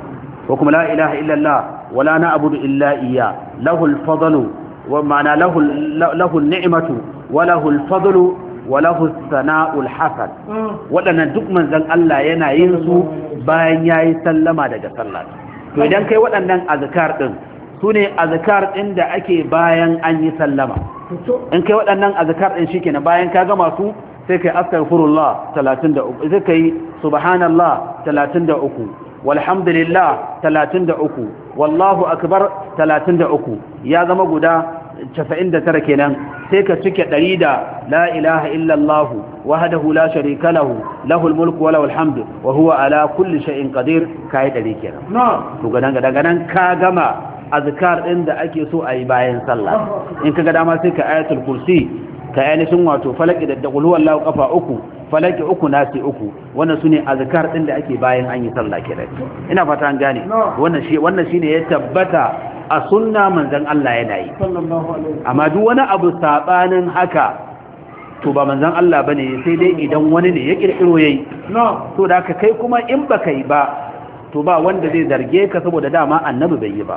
Wa kuma la ilaha illa Allah wa la na'budu illa iyyah lahul fadlu wa ma'ana lahu lahu an-ni'matu wa lahu al-fadlu wa lahu as-sana'ul hasan. Wadannan duk manzon Allah yana yin su bayan yayi sallama daga sallah. To idan kai waɗannan azkar din sune azkar din da ake bayan an yi sallama. In kai waɗannan azkar din shikenan bayan ka gama su sai kai astaghfirullah talatin da uku, sai kai subhanallah talatin da uku, walhamdulillah talatin da uku, wallahu akbar talatin da uku, ya zama guda casa'in da tara kenan. Sai ka cike ɗari da la ilaha illallah wahdahu la sharika lahu lahul mulku wa lahul hamdu wa huwa ala kulli shay'in qadir, kai ɗari kenan. To gadan gadan gadan ka gama azkar din da ake so a yi bayan sallah. In ka ga dama sai ka ayatul kursi, ka ainihin wato falaki da qul huwallahu kafa uku, falaki uku nasi uku. Wannan sune azkar din da ake bayan an yi sallah kenan. Ina fata an gane. Wannan shi wannan shine ya tabbata a sunna manzon Allah yana yi. Amma duk wani abu sabanin haka to ba manzon Allah bane, sai dai idan wani ne ya kirkiro yayi. To da ka kai kuma in baka yi ba to ba wanda zai zarge ka, saboda dama annabi bai yi ba.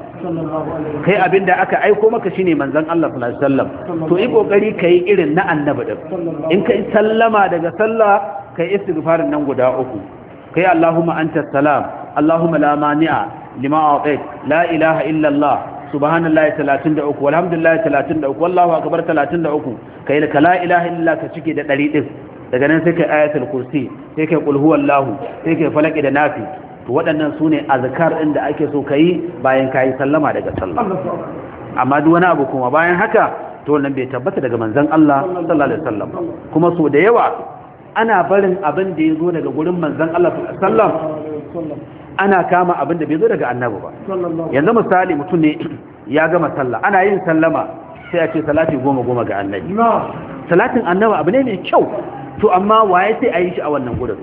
Kai abinda aka aiko maka shine manzon Allah sallallahu alaihi wasallam, to yi kokari kai irin na annabi din. In kai sallama daga sallah kai istighfarin nan guda uku, kai Allahumma anta salam Allahumma la mani'a lima a'tait la ilaha illa Allah subhanallahi talatin da uku, walhamdulillahi talatin da uku, wallahu akbar talatin da uku, kai la ilaha illa ka cike da ɗari din. Daga nan sai kai ayatul kursi, sai kai qul huwallahu, sai kai falaki da nafi. To waɗannan su ne azkar ɗin da ake so ka yi bayan ka yi sallama daga sallah. Amma duk wani abu kuma bayan haka to wannan bai tabbata daga manzon Allah sallallahu alaihi wasallam kuma so da yawa ana barin abin da yazo daga gurin manzon Allah sallallahu alaihi wasallam ana kama abin da bai zo daga annabi ba yanzu misali mutum ne ya gama sallah ana yin sallama sai a ce salati goma goma ga annabi salatin annabi abu ne mai kyau to amma waye sai a yi shi a wannan gurin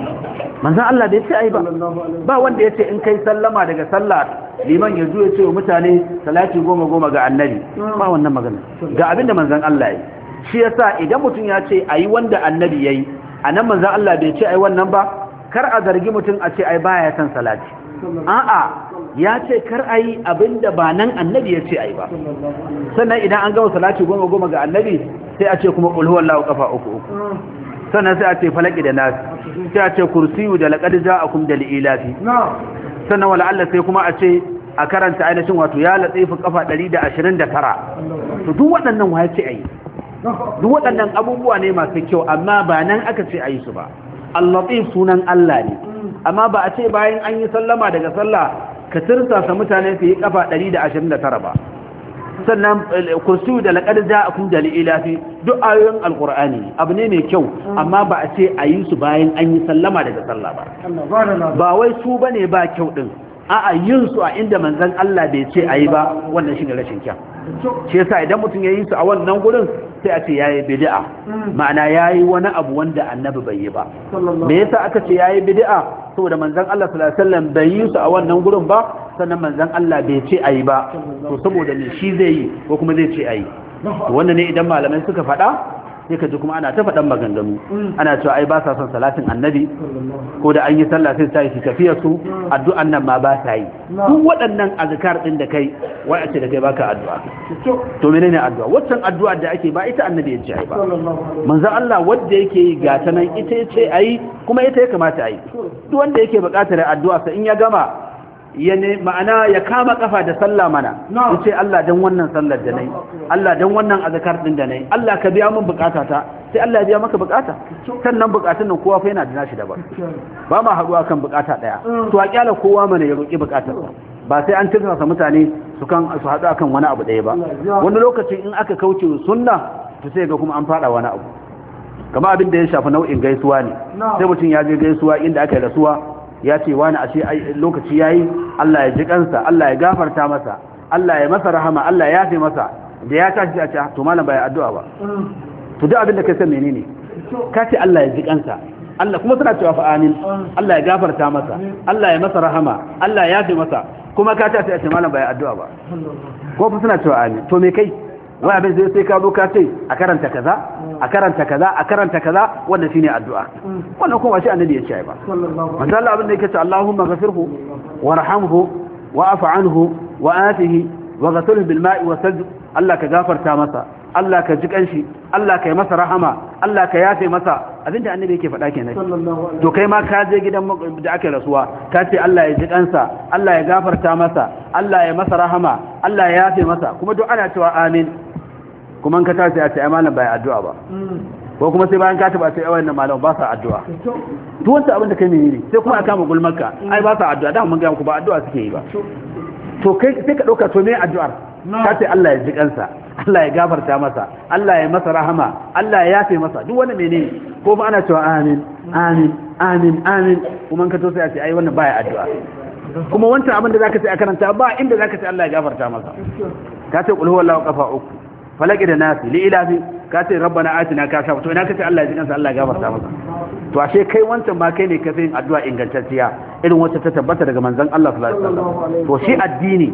manzon Allah bai ce ai ba ba wanda ya ce in kai sallama daga sallah liman ya zo ya ce wa mutane salati goma goma ga annabi ba wannan magana ga abinda manzon Allah ya shi yasa idan mutum ya ce ayi wanda annabi yayi anan manzon Allah bai ce ai wannan ba kar a zargi mutum a ce ai baya san salati a'a ya ce kar ayi abinda ba nan annabi ya ce ai ba sannan idan an gama salati goma goma ga annabi sai a ce kuma qul huwallahu kafa uku uku sannan sai a ce falaki da nas sai a ce kursiyu da laqad ja'akum da lilafi sannan wala Allah sai kuma a ce a karanta ainihin wato ya latifu kafa ɗari da ashirin da tara to duk waɗannan waye ce ayi duk waɗannan abubuwa ne masu kyau amma ba nan aka ce ayi su ba al-latif sunan Allah ne amma ba a ce bayan an yi sallama daga sallah ka tirsasa mutane su yi kafa ɗari da ashirin da tara ba sannan kursiyu da laqad ja'akum da lilafi duk ayoyin alqur'ani abu ne mai kyau amma ba a ce a yi su bayan an yi sallama daga sallah ba ba wai su bane ba kyau din a'a yin su a inda manzon Allah bai ce ayi ba wannan shine rashin kyau shi yasa idan mutum ya yi su a wannan gurin sai a ce yayi bid'a ma'ana yayi wani abu wanda annabi bai yi ba me yasa aka ce yayi bid'a saboda manzon Allah sallallahu alaihi wasallam bai yi su a wannan gurin ba sannan manzon Allah bai ce ayi ba to saboda me shi zai yi ko kuma zai ce ayi to wannan ne idan malamai suka faɗa sai ka ji kuma ana ta faɗan maganganu ana cewa ai ba sa son salatin annabi ko da an yi sallah sai ta yi tafiya su addu'an nan ma ba ta yi duk waɗannan azkar din da kai wai a ce da kai baka addu'a to menene addu'a waccan addu'a da ake ba ita annabi ya ce ai ba manzo Allah wanda yake yi ga ta nan ita ya ce ai kuma ita ya kamata ai duk wanda yake buƙatar addu'a sai in ya gama ya ne ma'ana ya kama kafa da sallah mana yace Allah dan wannan sallar da nayi Allah dan wannan azkar din da nayi Allah ka biya min bukatata sai Allah ya biya maka bukata sannan bukatun nan kowa fa yana da nashi daban ba ma haɗuwa kan bukata daya to a kyala kowa mana ya roki bukatarsa ba sai an tilasta mutane su kan su haɗu akan wani abu daya ba wani lokacin in aka kauce sunna to sai ga kuma an fada wani abu kamar abin da ya shafi nau'in gaisuwa ne sai mutum ya je gaisuwa inda aka yi rasuwa ya ce wani ashe lokaci yayi Allah ya ji kansa Allah ya gafarta masa Allah ya masa rahama Allah ya yafe masa da ya tashi a ce to malam bai addu'a ba to duk abin da kai san menene ka ce Allah ya ji kansa Allah kuma suna cewa fa amin Allah ya gafarta masa Allah ya masa rahama Allah ya yafe masa kuma ka tashi a ce malam bai addu'a ba ko fa suna cewa amin to me kai wai abin zai sai ka zo ka ce a karanta kaza a karanta kaza a karanta kaza wannan shine addu'a wannan kuma shi annabi ya ce ba manzo Allah abin da yake ce Allahumma ghafirhu warhamhu wa'fu anhu wa'atihi waghsilhu bil ma'i wasalj Allah ka gafarta masa Allah ka ji kanshi Allah ka yi masa rahama Allah ka yafe masa abinda annabi yake faɗa kenan to kai ma ka je gidan da aka rasuwa ka ce Allah ya ji kansa Allah ya gafarta masa Allah ya masa rahama Allah ya yafe masa kuma duk ana cewa amin kuma ka tashi a ce ai malam bai addu'a ba ko kuma sai bayan ka taba sai ai wannan malam ba sa addu'a to wanda abin da kai menene sai kuma aka mu gulmarka ai ba sa addu'a da mun ga ku ba addu'a suke yi ba to kai sai ka dauka to me addu'ar ka ce Allah ya ji kansa Allah ya gafarta masa Allah ya masa rahama Allah ya yafe masa duk wani menene ko fa ana cewa amin amin amin amin kuma ka to sai a ce ai wannan baya addu'a kuma wancan abin da zaka ce a karanta ba inda zaka ce Allah ya gafarta masa ka ce qul huwallahu qafa uku falaki da nasi li ilafi ka ce rabbana atina ka sha to ina ka ce Allah ya ji kansa Allah ya gafarta masa to ashe kai wancan ba kai ne ka sai addu'a ingantacciya irin wacce ta tabbata daga manzon Allah sallallahu alaihi wasallam to shi addini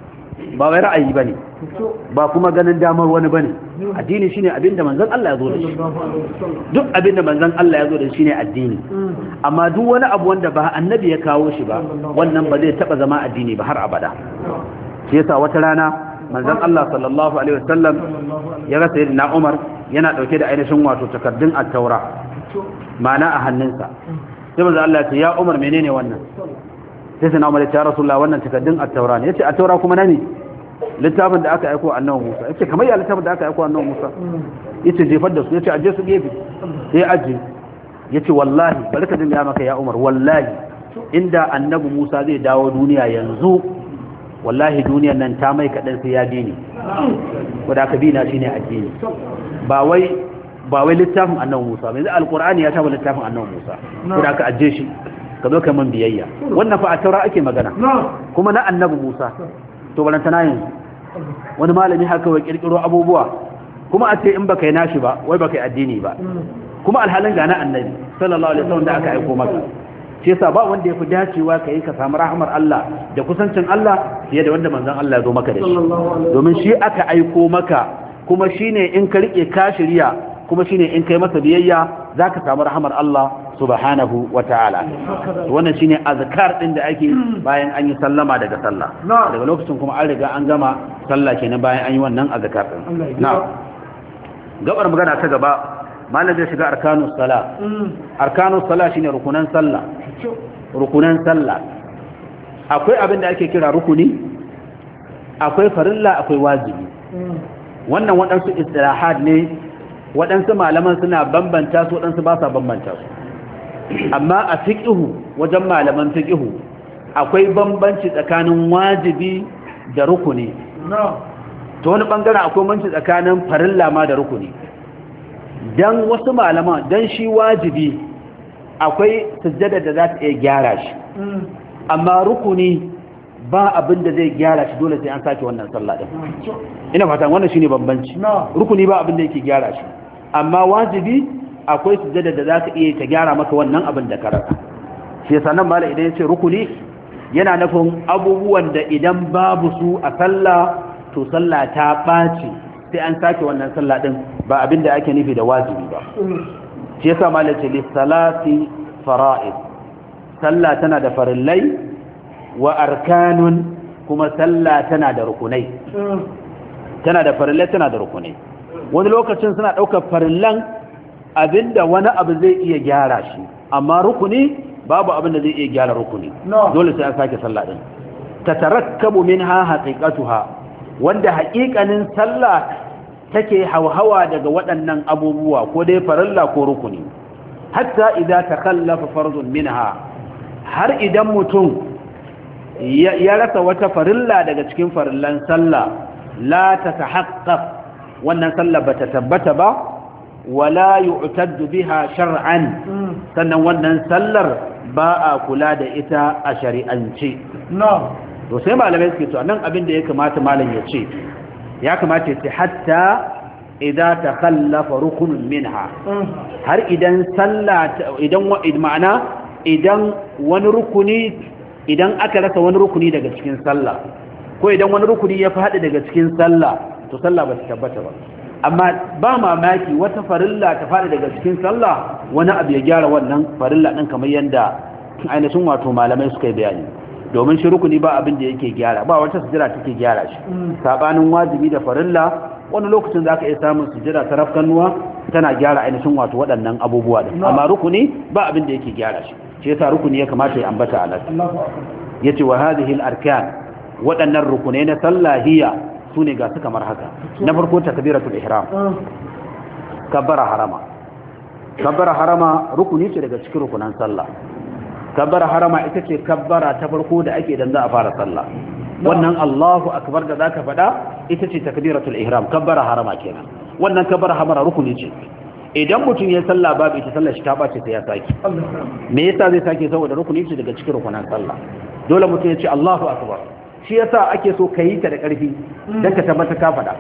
ba wai ra'ayi bane ba kuma ganin damar wani bane addini shine abinda manzon Allah ya zo da shi duk abinda manzon Allah ya zo da shi ne addini amma duk wani abu wanda ba annabi ya kawo shi ba wannan ba zai taba zama addini ba har abada shi yasa wata rana manzon Allah sallallahu alaihi wasallam ya ga sayyidina Umar yana dauke da ainihin wato takardun at-taura ma'ana a hannunsa sai manzon Allah ya ce ya Umar menene wannan sai sayyidina Umar ya ce Rasulullah wannan takardun at-taura ne yace at-taura kuma nani littafin da aka aika annabi Musa yace kamar ya littafin da aka aika annabi Musa yace jefar da su yace aje su gefe sai aje yace wallahi bari ka dinga maka ya Umar wallahi inda annabi Musa zai dawo duniya yanzu wallahi duniyar nan ta mai kaɗan sai ya dini wanda aka bi na shine addini ba wai ba wai littafin annabi Musa yanzu alqur'ani ya taba littafin annabi Musa wanda aka ajje shi ka zo kai man biyayya wannan fa a taura ake magana kuma na annabi Musa to balantana yanzu wani malami haka wai kirkiro abubuwa kuma a ce in baka yi nashi ba wai baka yi addini ba kuma alhalin ga na annabi sallallahu alaihi wasallam da aka aika maka shi yasa ba wanda yafi dacewa kai ka samu rahmar Allah da kusancin Allah fiye da wanda manzon Allah ya zo maka da shi domin shi aka aiko maka kuma shine in ka rike ka shiriya kuma shine in kai masa biyayya zaka samu rahmar Allah subhanahu wataala wannan shine azkar din da ake bayan an yi sallama daga sallah daga lokacin kuma an riga an gama sallah kenan bayan an yi wannan azkar din na'am gabar magana ta gaba malam zai shiga arkanus sala arkanus sala shine rukunan sallah rukunan sallah akwai abin da ake kira rukuni akwai farilla akwai wajibi wannan waɗansu istirahat ne waɗansu malaman suna bambanta su waɗansu ba sa bambanta su amma a fiqhu wajen malaman fiqhu akwai bambanci tsakanin wajibi da rukuni to wani bangaren akwai bambanci tsakanin farilla ma da rukuni dan wasu malaman dan shi wajibi akwai sujjada da za ta iya gyara shi amma rukuni ba abin da zai gyara shi dole sai an sake wannan sallah din ina fatan wannan shine bambanci rukuni ba abin da yake gyara shi amma wajibi akwai sujjada da za ka iya ta gyara maka wannan abin da ka rasa shi yasa nan malai idan yace rukuni yana nufin abubuwan da idan babu su a sallah to sallah ta ɓaci sai an sake wannan sallah din ba abin da ake nufi da wajibi ba shi yasa malai ce lissalati fara'id sallah tana da farillai wa arkanun kuma sallah tana da rukunai tana da farillai tana da rukunai wani lokacin suna ɗaukar farillan abinda wani abu zai iya gyara shi amma rukuni babu abin da zai iya gyara rukuni dole sai an sake sallah din tatarakkabu minha haqiqatuha wanda haƙiƙanin sallah take hauhawa daga waɗannan abubuwa ko dai farilla ko rukuni hatta idza takallafa fardun minha har idan mutum ya rasa wata farilla daga cikin farillan sallah la tatahaqqaq wannan sallah bata tabbata ba wala yu'taddu biha shar'an sannan wannan sallar ba a kula da ita a shari'ance no to sai malamai suke to nan abin da ya kamata malam ya ce ya kamata ya ce hatta idza takhallafa rukun minha har idan sallah idan ma'ana idan wani rukuni idan aka rasa wani rukuni daga cikin sallah ko idan wani rukuni ya faɗi daga cikin sallah to sallah ba ta tabbata ba amma ba mamaki wata farilla ta faɗi daga cikin sallah wani abu ya gyara wannan farilla ɗin kamar yadda ainihin wato malamai suka yi bayani domin shi rukuni ba abin da yake gyara ba wata sujjira take gyara shi sabanin wajibi da farilla wani lokacin za ka iya samun sujjira ta rafkanuwa tana gyara ainihin wato waɗannan abubuwa din amma rukuni ba abin da yake gyara shi shi yasa rukuni ya kamata ya ambata alat yace wa hadhihi al-arkan waɗannan rukunai na sallah hiya sune ga su kamar haka na farko takbiratul ihram kabbara harama kabbara harama rukuni ce daga cikin rukunan sallah kabbara harama ita ce kabbara ta farko da ake dan za a fara sallah wannan Allahu akbar da zaka faɗa ita ce takbiratul ihram kabbara harama kenan wannan kabbara harama rukuni ce idan mutum ya sallah babu ita sallar shi ta bace sai ya saki me yasa zai sake saboda rukuni ce daga cikin rukunan sallah dole mutum ya ce Allahu akbar shi yasa ake so kai ta da ƙarfi dan ka tabbata ka faɗa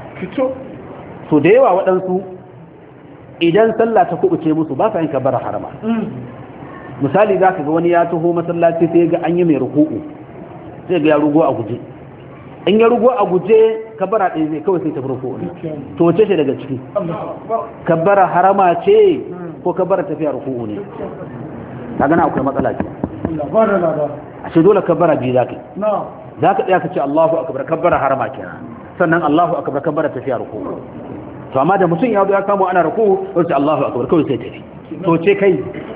so da yawa waɗansu idan sallah ta kubuce musu ba sa yin kabbara harama misali za ka ga wani ya taho masallaci sai ga an yi mai ruku'u sai ga ya rugo a guje in ya rugo a guje kabbara ɗaya zai kawai sai ta ruku'u to wace ce daga ciki kabbara harama ce ko kabbara tafiya ruku'u ne ka gana akwai matsala ce a ce dole kabbara biyu za ka yi za ka ɗaya ka ce Allahu akbar kabbara harama kenan sannan Allahu akbar kabbara tafiya ruku'u to amma da mutum ya zo ya kamo ana ruku'u sai Allahu akbar kawai sai tafi to ce kai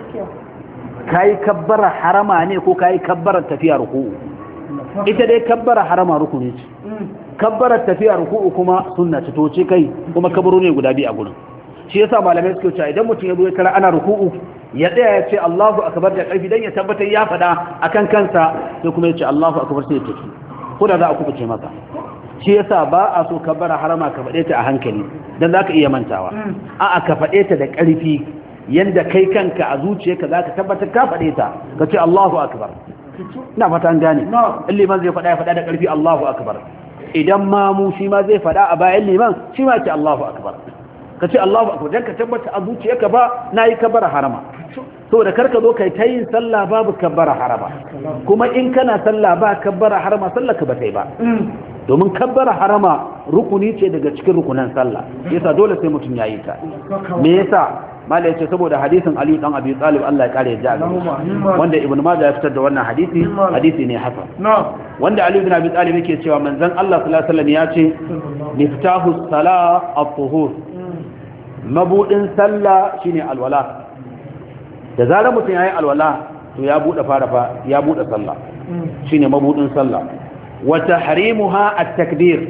kayi kabbara harama ne ko kayi kabbara tafiya ruku'u ita dai kabbara harama rukuni ce kabbara tafiya ruku'u kuma sunna ce to ce kai kuma kabaro ne guda biyu a gurin shi yasa malamai suke cewa idan mutum ya zo ya kara ana ruku'u ya tsaya ya ce Allahu akbar da karfi dan ya tabbatar ya fada akan kansa sai kuma ya ce Allahu akbar sai ya tafi ko da za a kubuce maka shi yasa ba a so kabbara harama ka faɗe ta a hankali dan zaka iya mantawa a'a ka faɗe ta da ƙarfi yanda kai kanka a zuciyarka zaka tabbatar ka faɗe ta ka ce Allahu akbar ina fata an gane in liman zai faɗa ya faɗa da ƙarfi Allahu akbar idan ma mu shi ma zai faɗa a bayan liman shi ma ce Allahu akbar ka ce Allahu akbar dan ka tabbata a zuciyarka ba nayi kabbara harama saboda karka zo kai ta yin sallah babu kabbara harama kuma in kana sallah ba kabbara harama sallah ka ba ta yi ba domin kabbara harama rukuni ce daga cikin rukunan sallah yasa dole sai mutum yayi ta me yasa mala yace saboda hadisin Ali dan Abi Talib Allah ya kare ya ga wanda Ibn Majah ya fitar da wannan hadisi hadisi ne hasan wanda Ali ibn Abi Talib yake cewa manzon Allah sallallahu alaihi wasallam ya ce miftahu salah at-tuhur mabudin sallah shine alwala da zarar mutum yayi alwala to ya bude fara fa ya bude sallah shine mabudin sallah wa tahrimuha at-takbir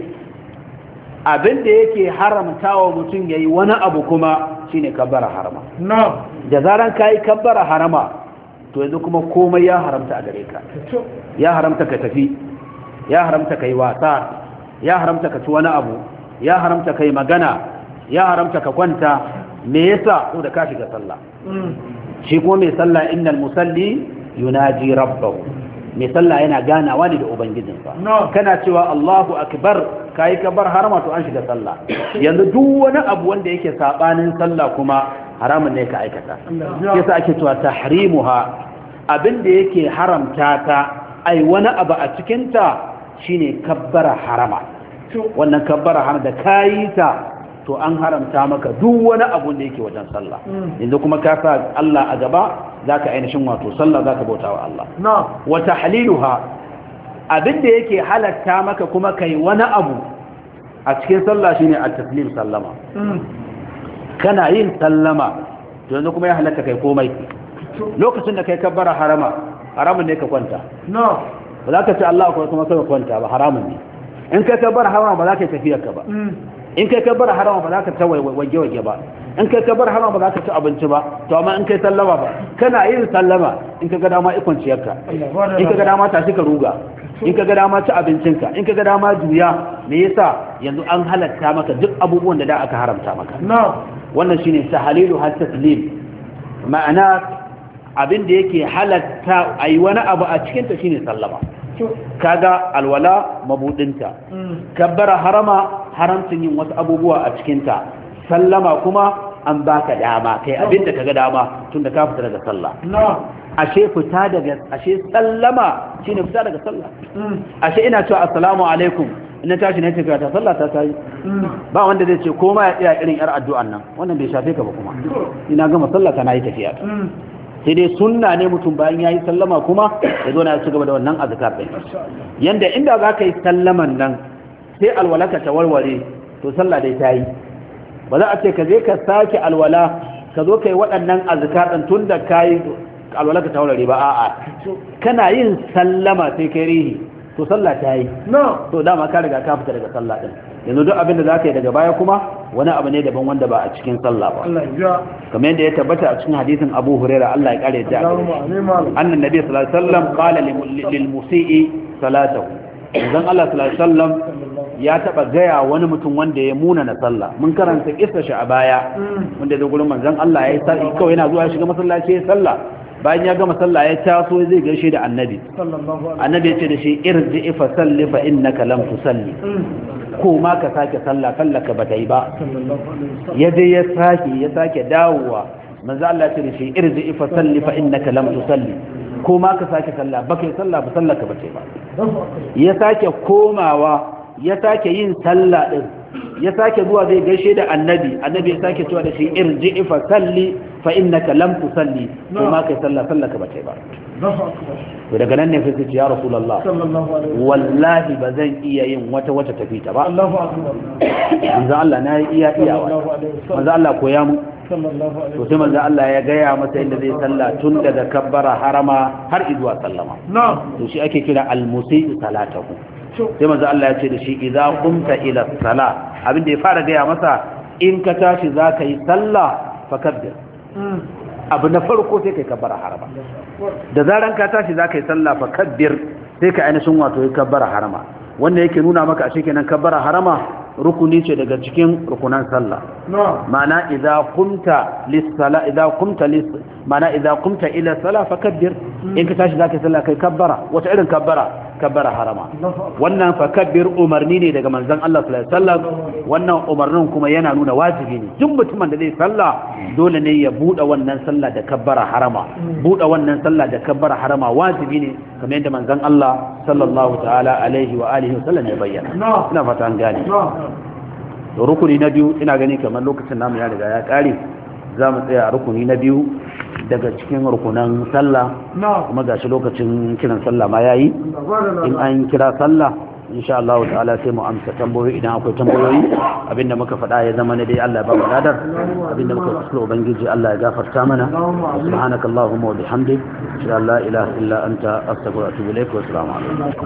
abinda yake haramtawa mutum yayi wani abu kuma shine kabbara harama na'am da zaran kai kabbara harama to yanzu kuma komai ya haramta a gare ka ya haramta ka tafi ya haramta kai wasa ya haramta ka ci wani abu ya haramta kai magana ya haramta ka kwanta me yasa to da ka shiga sallah shi kuma mai sallah innal musalli yunaji rabbahu mai sallah yana ganawa ne da ubangijinsa kana cewa Allahu akbar kai kabar harama to an shiga sallah yanzu duk wani abu wanda yake sabanin sallah kuma haramun ne ka aikata yasa ake cewa tahrimuha abinda yake haramta ta ai wani abu a cikin ta shine kabbara harama wannan kabbara harama da kayi ta to an haramta maka duk wani abu da yake wajen sallah yanzu kuma ka sa Allah a gaba zaka ainihin wato sallah zaka bauta wa Allah wa tahliluha abinda yake halatta maka kuma kai wani abu a cikin sallah shine at-taslim sallama kana yin sallama to yanzu kuma ya halatta kai komai lokacin da kai kabbara harama haramun ne ka kwanta ba za ka ce Allah kuma sai ka kwanta ba haramun ne in kai kabbara harama ba za ka tafi ka ba in kai ka bar harama ba za ka ta wage-wage ba in kai ka bar harama ba za ka ci abinci ba to amma in kai sallama ba kana yin sallama in ka ga dama ikon ciyarka in ka ga dama tashi ka ruga in ka ga dama ci abincinka in ka ga dama juya me yasa yanzu an halatta maka duk abubuwan da da aka haramta maka wannan shine tahlilu har taslim ma'ana abin da yake halatta ayi wani abu a cikin ta shine sallama kaga alwala mabudinta kabbara harama haramcin yin wasu abubuwa a cikinta sallama kuma an baka dama kai abinda kaga dama tunda ka fita daga sallah ashe fita daga ashe sallama shine fita daga sallah ashe ina cewa assalamu alaikum ina tashi ne ce ta sallah ta tayi ba wanda zai ce koma ya tsaya irin yar addu'an nan wannan bai shafe ka ba kuma ina gama sallah kana yi tafiya sai dai sunna ne mutum bayan yayi sallama kuma ya zo na ci gaba da wannan azkar din yanda inda zaka yi sallaman nan sai alwalaka ta warware to sallah dai ta yi ba za a ce ka je ka sake alwala ka zo kai waɗannan azkar din tunda kai alwalaka ta warware ba a'a kana yin sallama sai kai rihi to sallah ta yi to dama ka riga ka fita daga sallah din yanzu duk abin da zaka yi daga baya kuma wani abu ne daban wanda ba a cikin sallah ba kamar yadda ya tabbata a cikin hadisin Abu Hurairah Allah ya kare ta annan nabi sallallahu alaihi wasallam qala lil musii salatahu dan Allah sallallahu alaihi wasallam ya taba gaya wani mutum wanda ya muna na sallah mun karanta kissa shi a baya wanda da gurin manzon Allah ya yi sai kawai yana zuwa ya shiga masallaci ya sallah bayan ya gama sallah ya taso zai gaishe da annabi annabi ya ce da shi irji fa salli fa innaka lam tusalli ko ma ka sake sallah sallaka bata yi ba ya je ya sake ya sake dawowa manzo Allah ya ce da shi irji fa salli fa innaka lam tusalli ko ma ka sake sallah baka yi sallah ba sallaka bata yi ba ya sake komawa ya sake yin sallah din ya sake zuwa zai gaishe da annabi annabi ya sake cewa da shi irji fa salli fa innaka lam tusalli ko ma kai sallah sallaka ba tai ba to daga nan ne sai ce ya rasulullah wallahi ba zan iya yin wata wata tafi ta ba Allahu akbar manzo Allah na iya iya manzo Allah koya mu to sai manzo Allah ya gaya masa inda zai sallah tun daga kabbara harama har zuwa sallama to shi ake kira al-musii salatahu sai manzo Allah ya ce da shi idza qumta ila salah abin da ya fara gaya masa in ka tashi zaka yi sallah fakabbir abu na farko sai kai kabbara harama da zaran ka tashi zaka yi sallah fakabbir sai ka ainihin wato yi kabbara harama wanda yake nuna maka ashe kenan kabbara harama rukuni ce daga cikin rukunan sallah ma'ana idza qumta lis-sala idza qumta lis ma'ana idza qumta ila salah fakabbir in ka tashi zaka sallah kai kabbara wata irin kabbara kabbara harama wannan fakabbir umarni ne daga manzon Allah sallallahu alaihi wasallam wannan umarnin kuma yana nuna wajibi ne duk mutumin da zai sallah dole ne ya bude wannan sallah da kabbara harama bude wannan sallah da kabbara harama wajibi ne kamar yadda manzon Allah sallallahu ta'ala alaihi wa alihi wasallam ya bayyana ina fata an gane to rukuni na biyu ina gani kamar lokacin namu ya riga ya kare za mu tsaya a rukuni na biyu daga cikin rukunan sallah kuma gashi lokacin kiran sallah ma yayi in an kira sallah insha Allah ta'ala sai mu amsa tambayoyi idan akwai tambayoyi abinda muka faɗa ya zama ne dai Allah ya ba mu ladar abinda muka kuskure ubangiji Allah ya gafarta mana subhanakallahumma wa bihamdik la ilaha illa anta astaghfiruka wa atubu ilaik wa assalamu alaikum